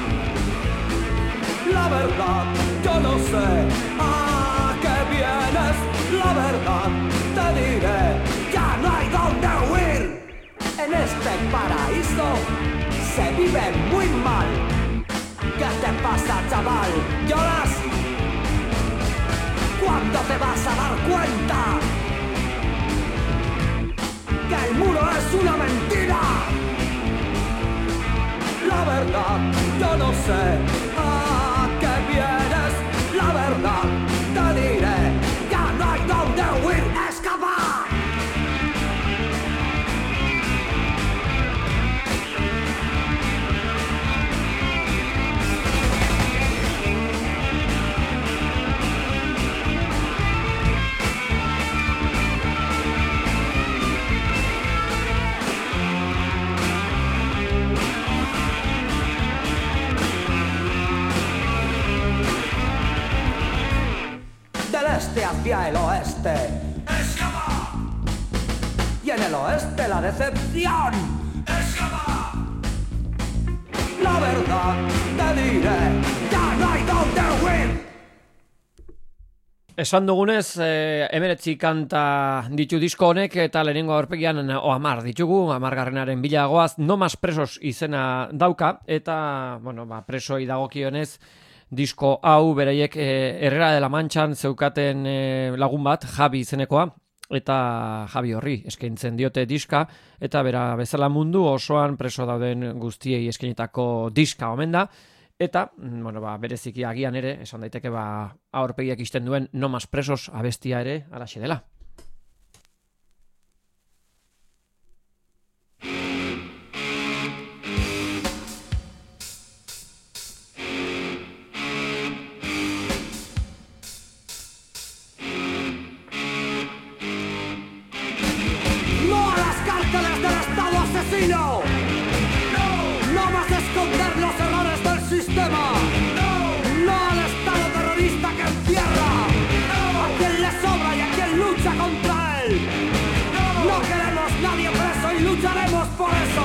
La verdad, yo no sé a qué vienes. La verdad, te diré, ya no hay dónde huir. En este paraíso se vive muy mal. ¿Qué te pasa, chaval? ¿Lloras? ¿Cuándo te vas a dar cuenta que el muro es una mentira? La verdad, yo no sé a qué vienes. La verdad, te diré, ya no hay dónde huir. ¡Escapar! Este hacia el oeste. ¡Escapa! Y en el oeste la decepción. ¡Escapa! la verdad te diré, ya no hay donde huir. Esan dugunez, eh, emeretzi kanta ditu disko honek eta lehenengo aurpegian o amar ditugu, amargarrenaren bilagoaz, No Mas Presos izena dauka, eta, bueno, ba, presoi dagokionez, disko hau beraiek eh, Herrera de la Manchan zeukaten eh, lagun bat, Javi izenekoa, eta Javi horri eskaintzen diote diska, eta bera bezala mundu osoan preso dauden guztiei eskainitako diska omen da, eta, bueno, ba, bereziki agian ere, esan daiteke ba, aurpegiak isten duen No Mas Presos abestia ere alaxe dela. No a las cárceles del Estado asesino. No, no más esconder los errores del sistema. No, no al Estado terrorista que encierra a quien le sobra y a quien lucha contra él. No queremos nadie preso y lucharemos por eso.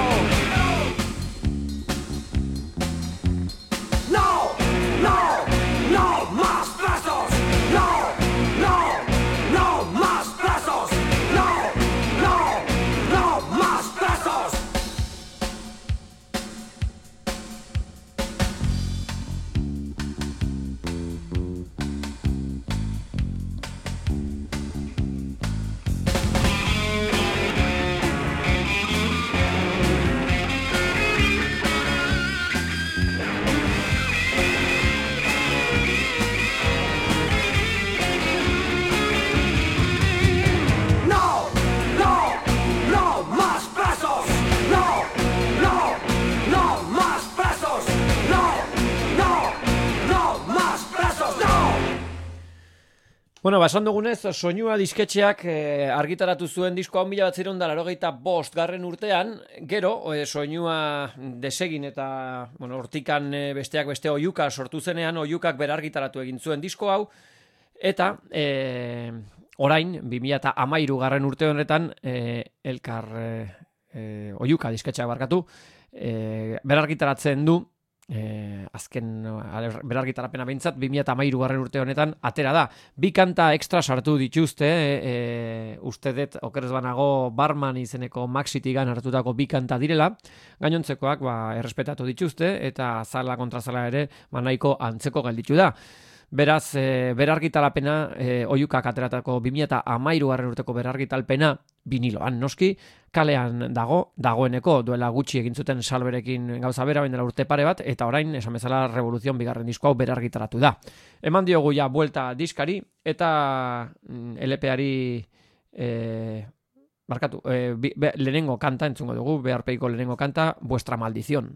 No, no, no más presos. No, no, no más presos. No, no, no más presos. No, no, no más presos. No, no, no más presos. No, no, no más presos. No. Bueno, ba, esan dugunez, Soinua disketxeak eh, argitaratu zuen disko hau mila batziehun eta laurogeita bost garren urtean, gero, eh, Soinua desegin eta, bueno, hortikan eh, besteak beste oiuka sortu zenean, oiukak berargitaratu egin zuen disko hau, eta eh, orain, bi mila hamairu garren urte honetan, eh, elkar eh, eh, oiuka disketxeak barkatu, eh, berargitaratzen du, Eh, azken eh, berargitarapena behintzat bi mila hamairu garren urte honetan atera da. Bi kanta extra sartu dituzte, eh, eh, uste dut okerez banago Barman izeneko Maxitigan hartutako bi kanta direla, gainontzekoak ba, errespetatu dituzte eta zala kontra zala ere nahiko antzeko gelditu da. Beraz, e, berargitalapena, e, oiukak ateratako bi mila hamairu garren urteko berargitalpena biniloan noski, kalean dago, dagoeneko duela gutxi egin zuten Salberekin gauza bera, bain dela urte pare bat, eta orain, esan bezala, Revoluzion bigarren disko hau berargitaratu da. Eman diogu ja buelta diskari, eta mm, L P-ari e, markatu, e, bi, be, lehenengo kanta, entzungo dugu, beharpeiko lehenengo kanta, Vuestra Maldición.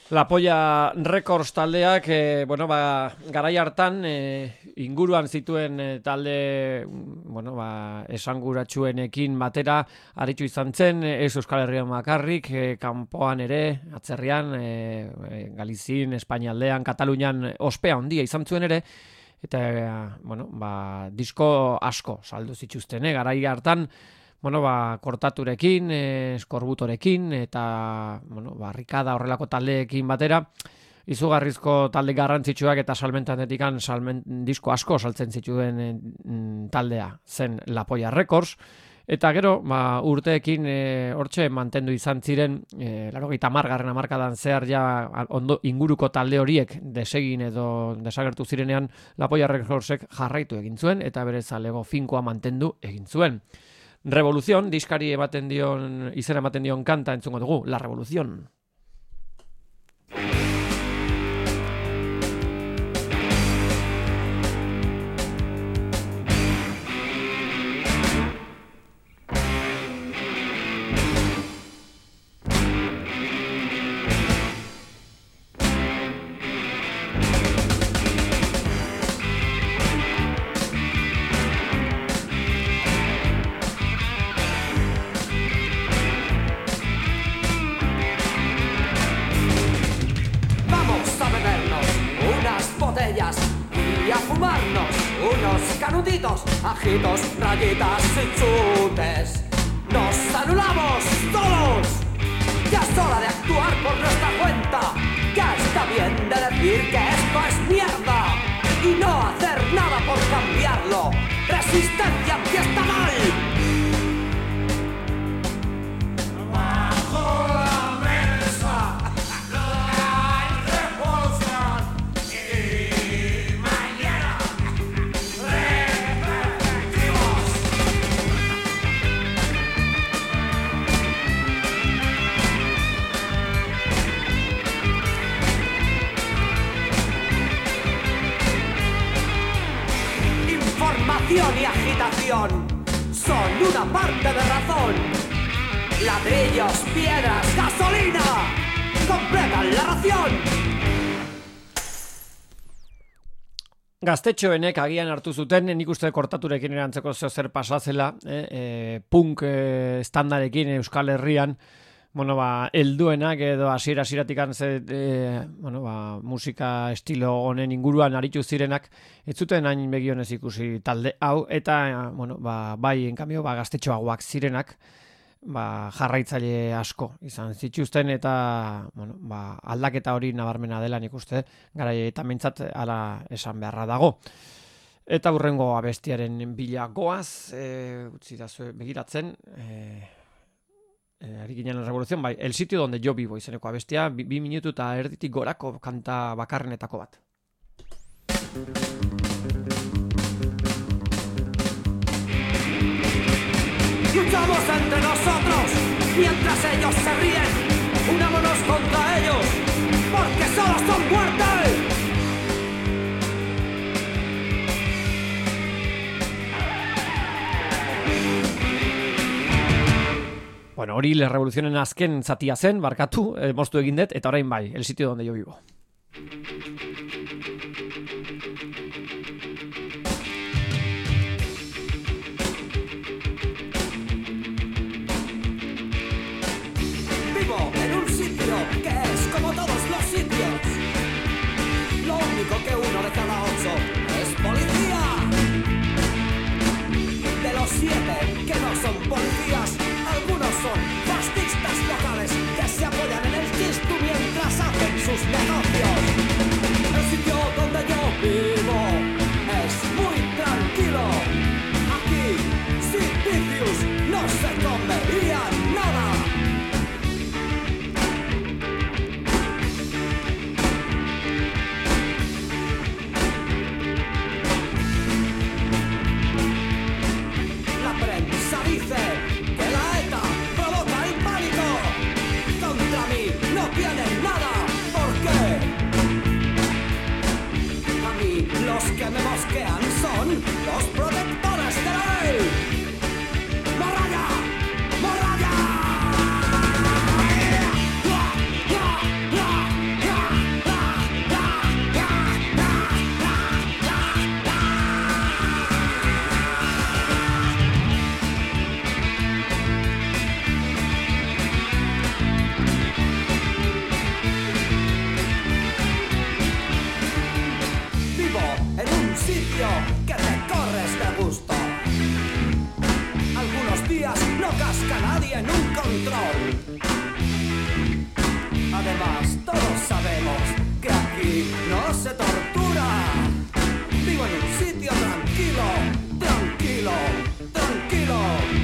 La Polla Records taldeak, e, bueno, ba, garai hartan e, inguruan zituen e, talde, bueno, ba, esanguratsuenekin batera aritu izan zen, ez Euskal Herrian bakarrik, e, kanpoan ere, atzerrian, e, Galizin, Espainialdean, Katalunian ospea handia izan zuen ere, eta, e, bueno, ba, disko asko saldu zituzten, e, garai hartan, bueno, ba, kortaturekin, eskorbutorekin, eta, bueno, ba, rikada horrelako taldeekin batera, izugarrizko talde garrantzitsuak eta salmentandetikan salment, disko asko saltzen zituen e, taldea zen La Polla Records, eta gero, ba, urteekin e, hortxe mantendu izan ziren, e, laurogeita hamargarren hamarkadan zehar ja ondo inguruko talde horiek desegin edo desagertu zirenean La Polla Recordsek jarraitu egin zuen, eta bere zalego finkoa mantendu egin zuen. Revolución, diskari ematen dion, izena ematen dion kanta entzungo dugu, La Revolución. Y a fumarnos unos canutitos, ajitos, rayitas y chutes. Nos anulamos todos. Ya es hora de actuar por nuestra cuenta. Ya está bien de decir que esto es mierda y no hacer nada por cambiarlo. Resistencia antiestatal. Y agitación son una parte de razón. Ladrillos, piedras, gasolina completan la ración. Gaztetxoenek agian hartu zuten, nik uste kortaturekin erantzeko zeo zer pasazela, eh, eh, punk eh, standarekin Euskal Herrian, bueno, ba, helduenak edo hasiera hasieratikan ze e, bueno, ba, musika estilo honen inguruan aritu zirenak, ez zuten hain begionez ikusi talde hau, eta bueno, ba, bai, enkambio, ba, gaztetxoagoak zirenak, ba, jarraitzaile asko izan zituzten, eta bueno, ba, aldaketa hori nabarmena dela nik uste, garai eta mintzat ala esan beharra dago. Eta hurrengo abestiaren bila goaz, e, utzi da zue begiratzen, e, Eh, ari ginen la revolución, bai, el sitio donde yo vivo izeneko abestia, bi, bi minutu eta erditik gorako kanta bakarrenetako bat. Luchamos entre nosotros mientras ellos se ríen. Unámonos contra ellos porque solo son muerte. Bueno, hori la revolucionen azken zatia zen, barkatu, eh, moztu egin dut, eta orain bai, el sitio donde yo vivo. Vivo en un sitio que es como todos los sitios. Lo único que uno de cada ocho es policía. De los siete que no son policías, algunos son fascistas locales que se apoyan en el Cristo mientras hacen sus negocios. control. Además, todos sabemos que aquí no se tortura. Vivo en un sitio tranquilo, tranquilo, tranquilo.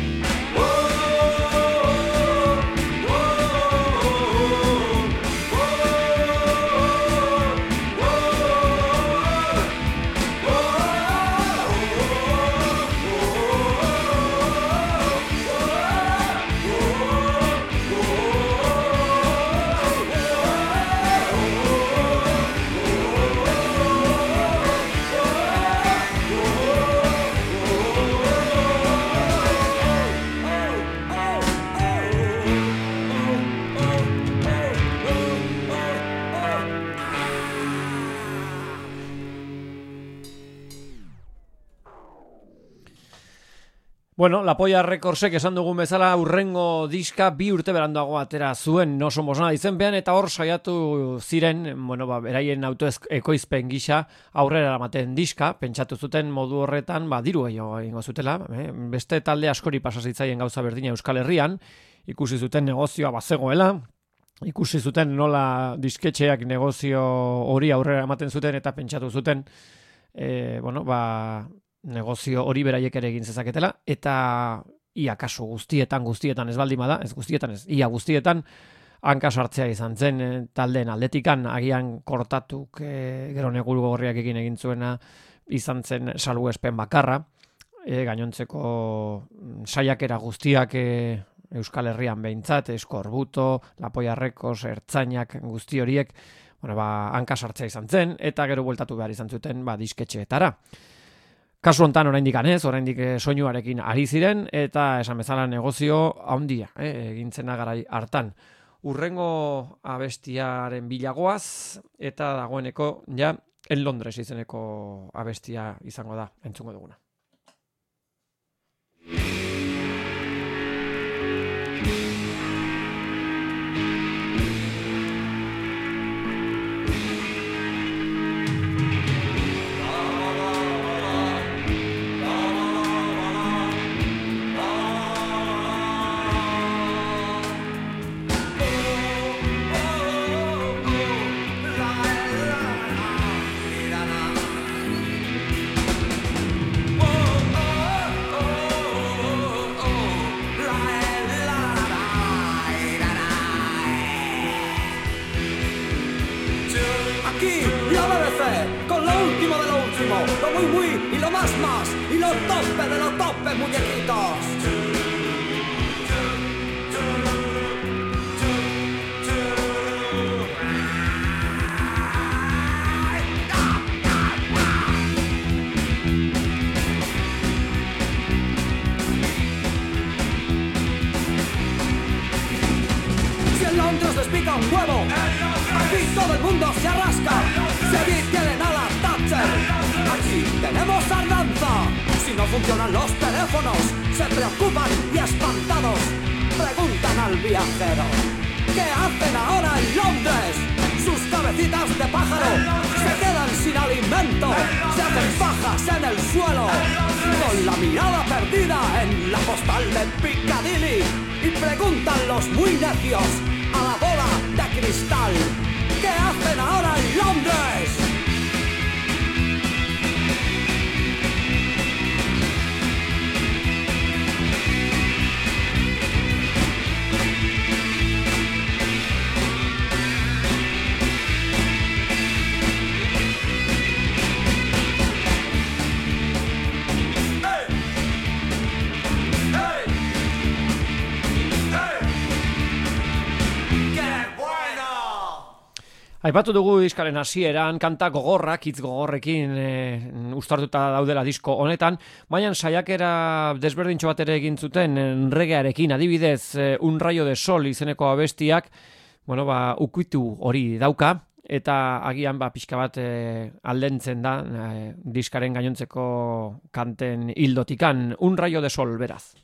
Bueno, La Polla Recordsek esan dugun bezala urrengo diska bi urte beranduago atera zuen No Somos Nada izenpean, eta hor saiatu ziren, bueno, ba, beraien autoekoizpen gisa aurrera eramaten diska, pentsatu zuten modu horretan, ba, diru gehiago egingo zutela, eh? Beste talde askori pasa zitzaien gauza berdina Euskal Herrian, ikusi zuten negozioa bazegoela, ikusi zuten nola disketxeak negozio hori aurrera ematen zuten, eta pentsatu zuten, eh, bueno, ba, negozio hori beraiek ere egin zezaketela, eta ia kasu guztietan, guztietan ez baldin bada, ez guztietan ez, ia guztietan hanka sartzea izan zen e, taldeen aldetikan, agian kortatuk e, gero neguru gorriak egin egin zuena izan zen salbuespen bakarra, e, gainontzeko saiakera guztiak e, Euskal Herrian behintzat, Eskorbuto, La Polla Records, Ertzainak guzti horiek, bueno, ba, hanka sartzea izan zen, eta gero bueltatu behar izan zuten ba, disketxeetara. Kasu hontan oraindik anez, oraindik soinuarekin ari ziren, eta esan bezala negozio handia, eh, egintzena garai hartan. Urrengo abestiaren bilagoaz, eta dagoeneko ja En Londres izeneko abestia izango da, entzungo duguna. Lo muy muy y lo más más y lo tope de los topes muñequitos. Si en Londres les pica un huevo, aquí todo el mundo se arrasca. Si allí tienen a la Thatcher, aquí tenemos tardanza. Si no funcionan los teléfonos, se preocupan y espantados preguntan al viajero: ¿qué hacen ahora en Londres? Sus cabecitas de pájaro se quedan sin alimento, se hacen pajas en el suelo, con la mirada perdida en la postal de Piccadilly, y preguntan los muy necios a la bola de cristal: ¿qué hacen ahora en Londres? Aipatu dugu diskaren hasieran kanta gogorrak, hitz gogorrekin e, uztartuta daudela disko honetan, baina saiakera desberdintxo bat ere egin zuten regearekin, adibidez e, Un Rayo de Sol izeneko abestiak, bueno, ba, ukitu hori dauka, eta agian ba, pixka bat e, aldentzen da e, diskaren gainontzeko kanten hildotikan. Un Rayo de Sol, beraz.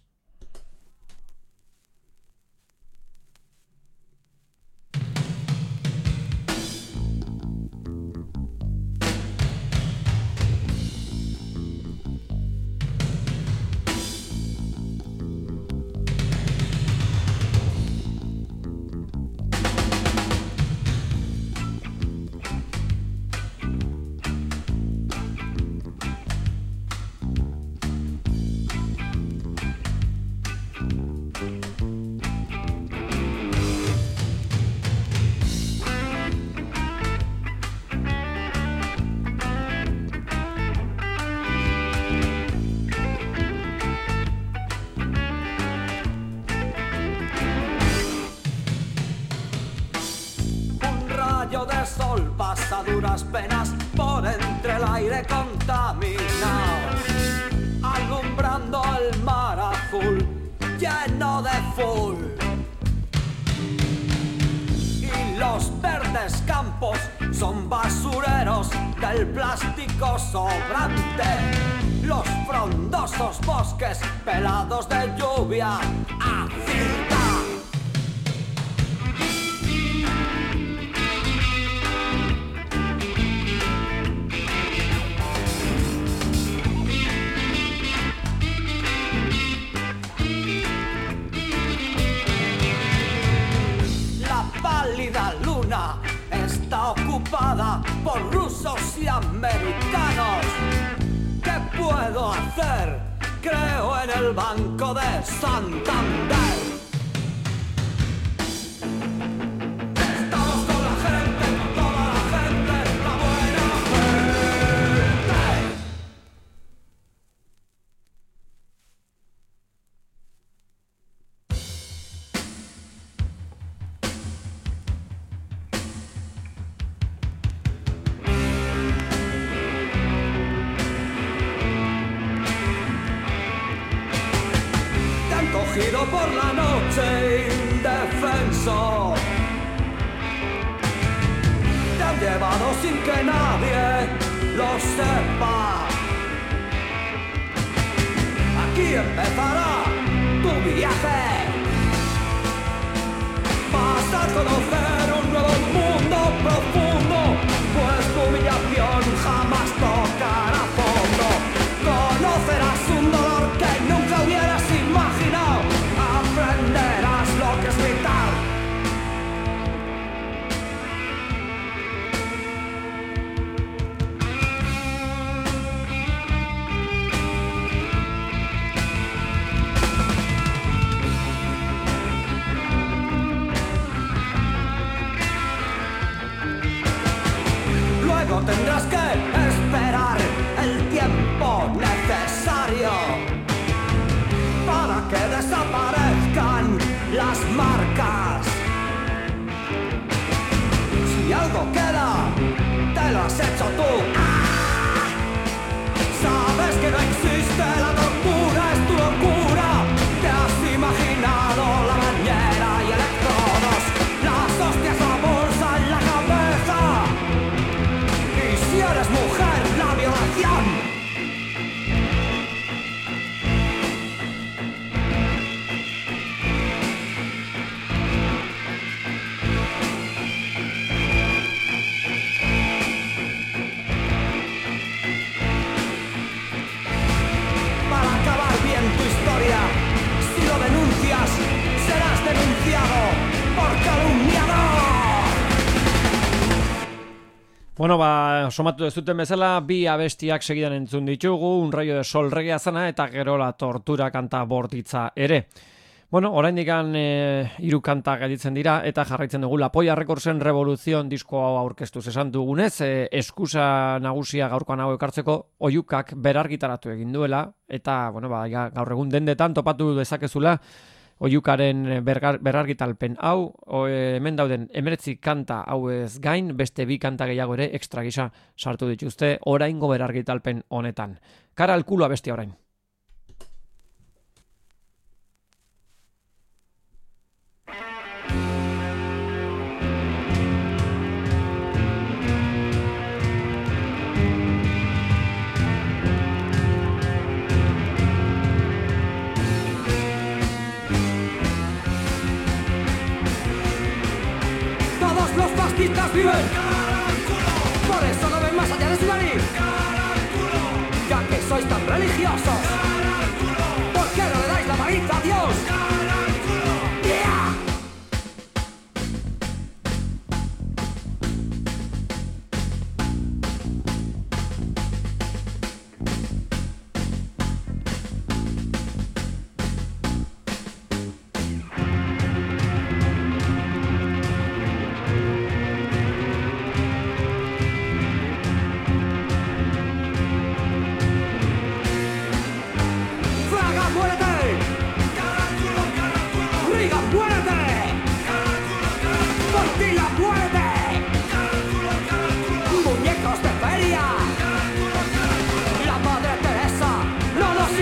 duras penas por entre el aire contaminado, alumbrando el mar azul lleno de full. Y los verdes campos son basureros del plástico sobrante. Los frondosos bosques pelados de lluvia ácida. La luna está ocupada por rusos y americanos. ¿Qué puedo hacer? Creo en el Banco de Santander. Estamos con la gente, con toda la gente, la buena gente. Cogido por la noche indefenso, te han llevado sin que nadie lo sepa. Aquí empezará tu viaje, vas a conocer un nuevo mundo profundo, pues tu humillación jamás tocará fondo. Conocerás un dolor que nunca hubieras imaginado, aprenderás lo que es vital. Luego tendrás que esperar el tiempo necesario para que desaparezcan las marcas. Si algo queda, te lo has hecho tú. ¡Ah! Sabes que no existe la tortura, es tu locura. Te has imaginado la bañera y electrodos, las hostias, la bolsa en la cabeza. Y si eres mujer, la violación. Si lo denuncias, serás denunciado por calumniador. Bueno, ba, somatu dezuten bezala, bi abestiak segidan entzun ditugu, Un rayo de sol reggae zana eta gero La tortura kanta bortitza ere. Bueno, oraindikan e, hiru kanta gelditzen dira eta jarraitzen dugu La Polla Recordsen Revolución disko hau aurkeztuz esan dugunez, e, eskusa nagusia gaurkoan hau ekartzeko Oiukak berargitaratu egin duela eta bueno, ba, gaur egun dendetan topatu dezakezula Oiukaren bergar, berargitalpen hau, o, e, hemen dauden hemeretzi kanta hauez gain, beste bi kanta gehiago ere ekstra gisa sartu dituzte oraingo berargitalpen honetan. Kara al culo abestia orain. Los fascistas viven, por eso no ven más allá de su nariz, ya que sois tan religiosos, ¿por qué no le dais la paliza a Dios? ¡Yeah!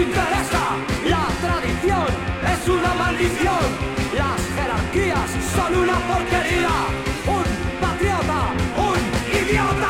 interesa. La tradición es una maldición. Las jerarquías son una porquería. Un patriota, un idiota.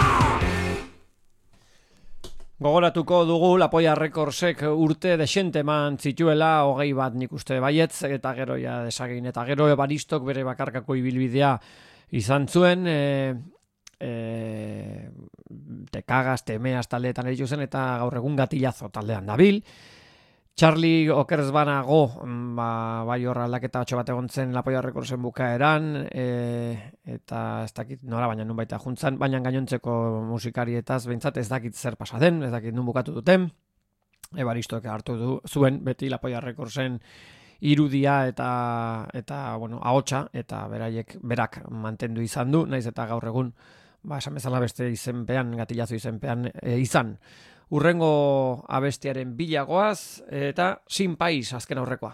Gogoratuko dugu Lapoia Recordsek urte desente eman zituela, hogei bat nik uste baietz, eta gero ja desagin, eta gero Ebaristok bere bakarkako ibilbidea izan zuen, e, e, te cagas, te meas taldeetan eritu zen, eta gaur egun Gatillazo taldean dabil. Charlie okerz banago, ba, bai horra aldaketa batxo bat egon zen Lapoia Recordsen bukaeran, e, eta ez dakit nora, baina nun baita juntzan, baina gainontzeko musikarietaz behintzat ez dakit zer pasa den, ez dakit nun bukatu duten. Ebaristok hartu du, zuen beti Lapoia Recordsen irudia eta eta bueno, ahotsa eta beraiek berak mantendu izan du, naiz eta gaur egun ba esan bezala beste izenpean, Gatillazo izenpean e, izan. Urrengo abestiaren bilagoaz eta Sin País azken aurrekoa.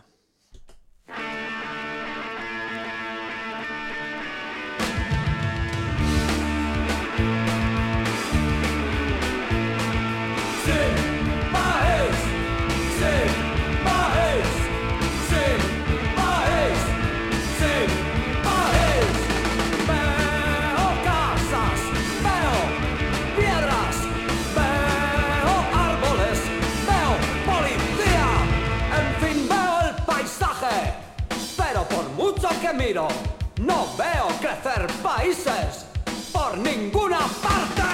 Que miro, no veo crecer países por ninguna parte.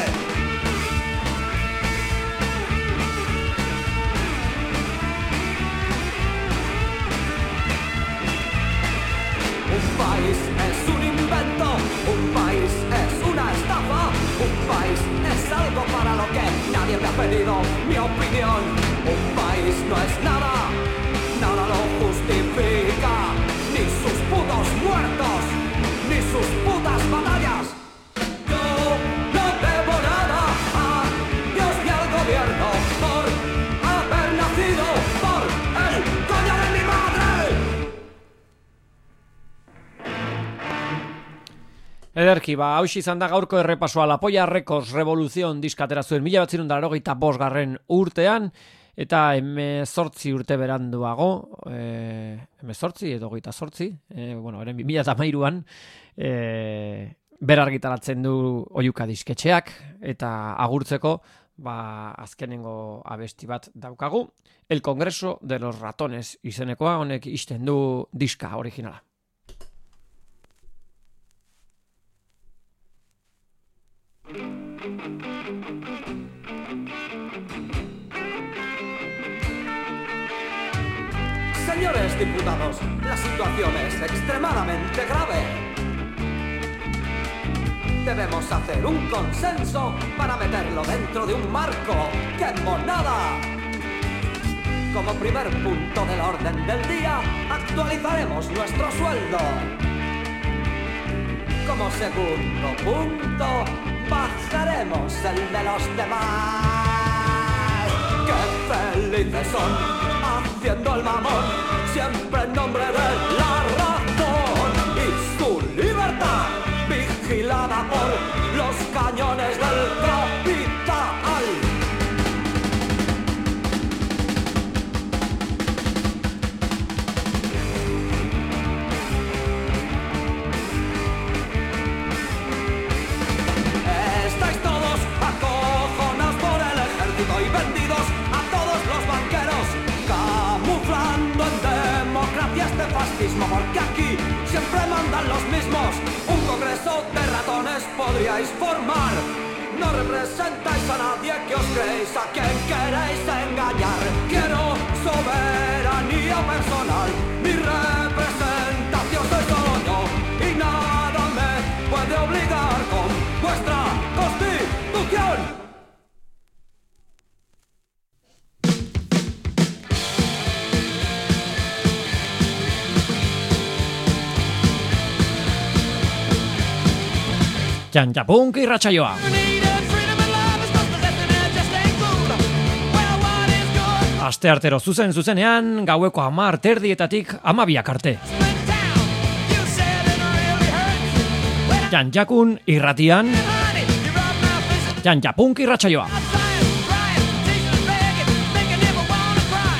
Un país es un invento, un país es una estafa, un país es algo para lo que nadie me ha pedido mi opinión. Un país no es nada, nada lo justifica. Ni sus putos muertos, ni sus putas batallas. Yo no debo nada a Dios y al gobierno por haber nacido por el coño de mi madre. Ederki, ba, hausi izan da gaurko errepasoa Lapoia Records Revolución diskatera zuen mila batziehun eta laurogeita bosgarren urtean. Eta hemezortzi urte beranduago, eh, hemezortzi edo hogeita zortzi, eh, bueno, eren bi mila hamairuan, eh, berargitaratzen du Oihuka disketxeak, eta agurtzeko, ba, azkenengo abesti bat daukagu, El Congreso de los Ratones izenekoa, honek ixten du diska originala. Señores diputados, la situación es extremadamente grave. Debemos hacer un consenso para meterlo dentro de un marco. ¡Qué monada! Como primer punto del orden del día, actualizaremos nuestro sueldo. Como segundo punto, bajaremos el de los demás. ¡Qué felices son! Haciendo el mamón, siempre en nombre de la razón y su libertad, vigilada por los cañones del capital. Estáis todos acojonados por el ejército y vendidos a todos los banqueros, camuflando en democracia este fascismo, porque aquí siempre mandan los mismos. Un congreso de ratones podríais formar. No representáis a nadie que os creéis, a quien queréis engañar. Quiero soberanía personal, mi representación soy solo yo, y nada me puede obligar con vuestra constitución. Txantxapunk irratsaioa. Aste artero zuzen zuzenean, gaueko hamar terdietatik hamabiak arte. Txantxakun irratian, Txantxapunk irratsaioa.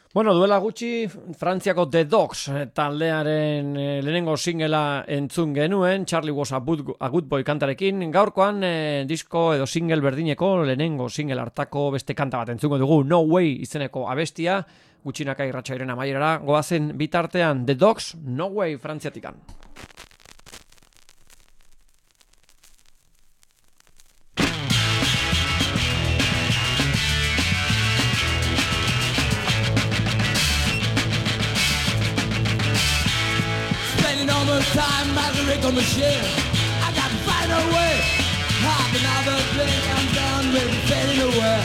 Bueno, duela gutxi, Frantziako The Dogs taldearen eh, lehenengo singela entzun genuen, Charlie Was a Good, a Good Boy kantarekin. Gaurkoan eh, disko edo single berdineko lehenengo single hartako beste kanta bat entzungo dugu, No Way izeneko abestia, gutxinaka irratsaioaren amaierara, goazen bitartean The Dogs, No Way Frantziatikan. Time as a wrinkle machine, I got to find a way. Half another drink, I'm done with fading away.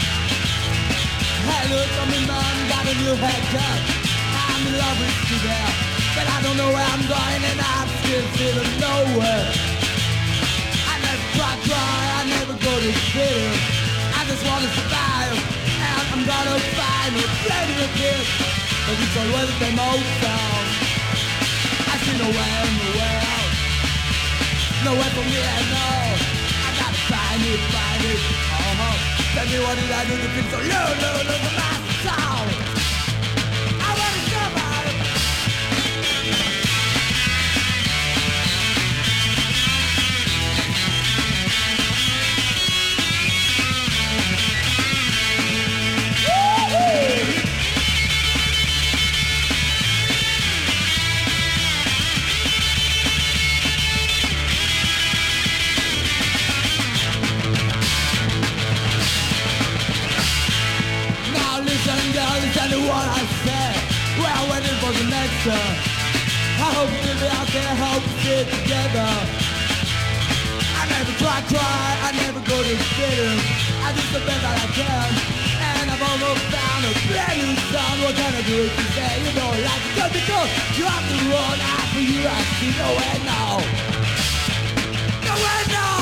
Hey, look at me, man, got a new haircut. I'm in love with you there, but I don't know where I'm going, and I'm still feeling nowhere. I never try, try, I never go to city. I just wanna survive, and I'm gonna find a plenty of this, but it's always the same old song. Nowhere in the world, nowhere for me I know. I gotta find it, find it, uh-huh. Tell me what did I do to feel so low, low, low for my soul. I wanna come out. Woo-hoo! Listen to what I said. Well, waiting for the next one. I hope to be out there, hope to get together. I never try, try, I never go to theater. I do the best that I can, and I've almost found a brand new sound. What can I do if you say you don't like it? Just because you have to run after you, I see nowhere now. Nowhere now.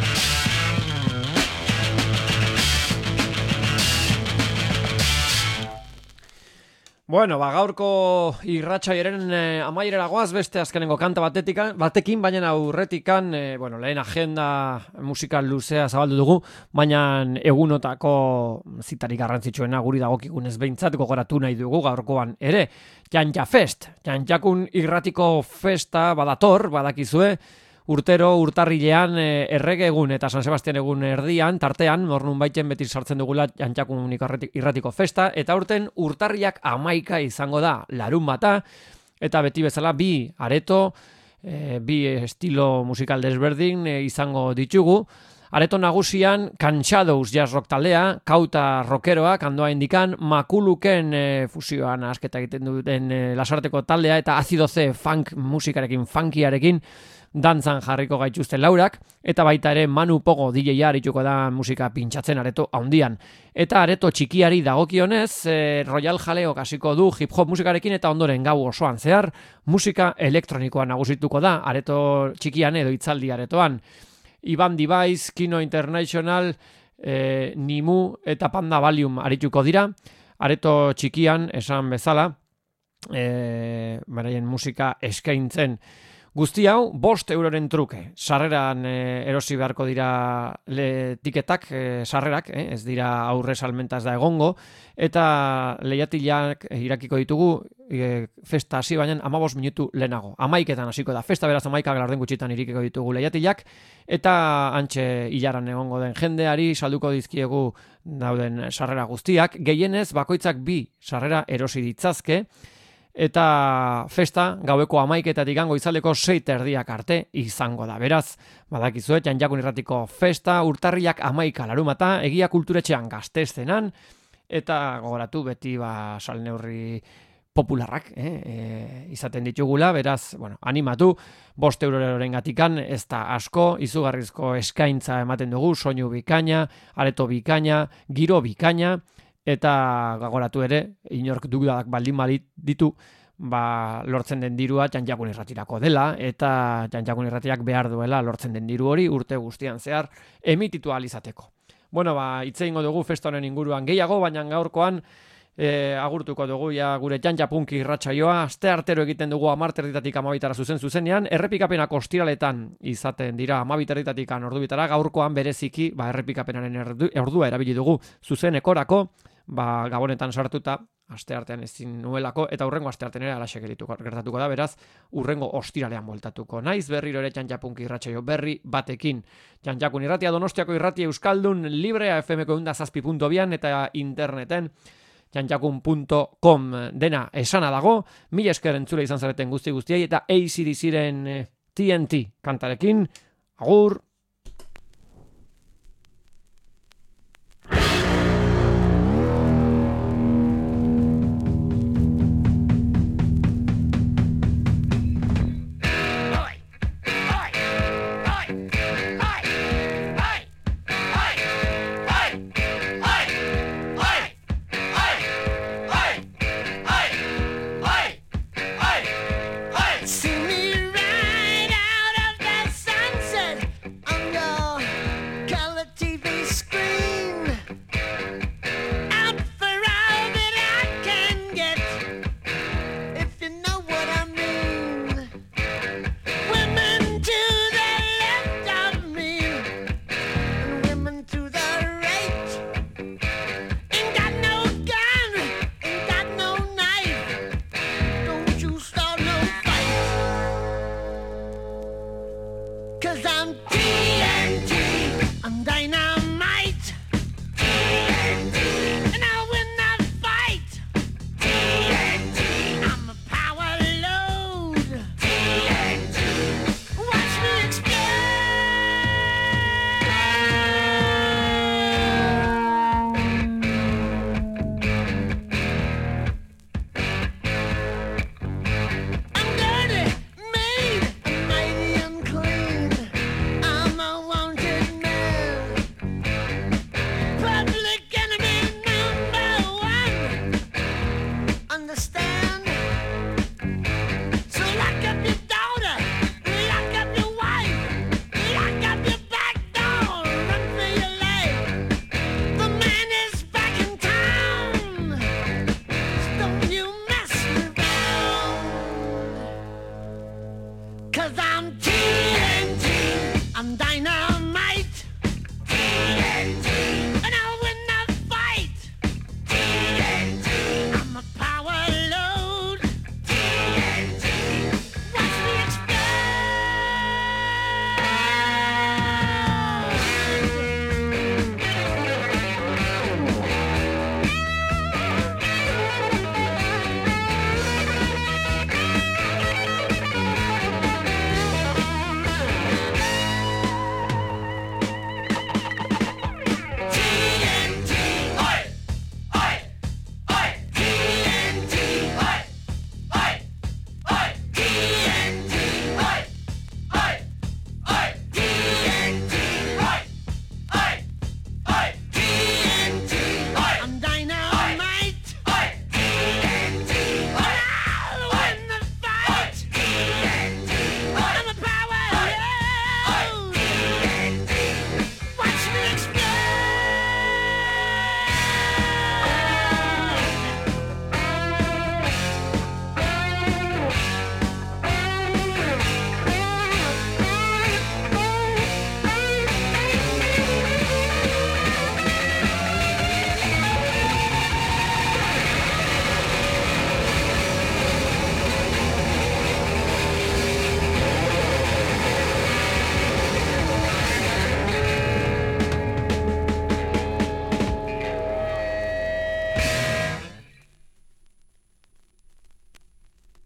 Bueno, ba, gaurko irratsaioaren eh, amaierara goaz beste azkenengo kanta batetikan, batekin, baina aurretikan, eh, bueno, lehen agenda musikal luzea zabaldu dugu, baina egunotako zitarik garrantzitsuena guri dagokigunez behintzat gogoratu nahi dugu gaurkoan ere. Jantja Fest, Jantjakun irratiko festa badator, badakizue, urtero urtarrilean e, errege egun eta San Sebastian egun erdian, tartean, mornun baiten beti sartzen dugula Jantjakun irratiko festa, eta urten urtarriak amaika izango da larun bata, eta beti bezala bi areto, e, bi estilo musikal desberdin e, izango ditugu. Areto nagusian Canchados jazz rock taldea, Kauta rockeroak andoa indikan, Makuluken e, fusioan asketa egiten duten e, lasarteko taldea, eta Azido C funk musikarekin, funkiarekin, dantzan jarriko gaituzten laurak, eta baita ere Manu Pogo D J-a arituko da musika pintxatzen areto handian. Eta areto txikiari dagokionez, e, Royal Jaleo hasiko du hip-hop musikarekin, eta ondoren gau osoan zehar, musika elektronikoa nagusituko da, areto txikian edo itzaldi aretoan. Iban Device, Kino International, e, Nimu eta Panda Valium arituko dira, areto txikian, esan bezala, e, beraien musika eskaintzen. Guzti hau, bost euroren truke. Sarreran e, erosi beharko dira le, tiketak, e, sarrerak, e, ez dira aurre salmenta ez da egongo, eta lehiatilak irakiko ditugu e, festa hasi baina amabos minutu lehenago. Amaiketan hasiko da, festa beraz amaika galarden gutxitan irikiko ditugu lehiatilak, eta antxe hilaran egongo den jendeari salduko dizkiegu dauden sarrera guztiak, gehienez bakoitzak bi sarrera erosi ditzazke, eta festa gaueko amaiketatik gango izaleko sei terdiak arte izango da. Beraz, badakizue, Jantjakun irratiko festa, urtarriak amaika larumata, egia kulturetxean gaztezzenan, eta gogoratu beti ba salneurri popularrak eh, e, izaten ditugula, beraz, bueno, animatu, bost euroren gatikan, ez da asko, izugarrizko eskaintza ematen dugu, soinu bikaina, areto bikaina, giro bikaina, eta gagoratu ere, inork dudak baldin balit ditu, ba, lortzen den dirua Jantjakun irratirako dela, eta Jantjakun irratiak behar duela lortzen den diru hori urte guztian zehar emititu ahal izateko. Bueno, ba, hitz egingo dugu festa honen inguruan gehiago, baina gaurkoan e, agurtuko dugu ja gure Jantjapunki irratsaioa, aste artero egiten dugu hamarterditatik amabitara zuzen zuzenean, errepikapenak ostiraletan izaten dira amabiterditatik ordu bitara, gaurkoan bereziki ba, errepikapenaren erdu, ordua erabili dugu zuzenekorako, ba, gabonetan sartuta, aste artean ezin nuelako, eta urrengo aste artean ere alaxe gertatuko da, beraz, urrengo ostiralean bueltatuko. Naiz berriro ere Txantxapunk irratsaio berri batekin. Txantxakun irratia, Donostiako irratia Euskaldun, librea F M ko ehun eta zazpi puntu bian eta interneten txantxakun puntu com dena esana dago. Mila esker entzule izan zareten guzti guztiei, eta A C D C-ren T N T kantarekin, agur!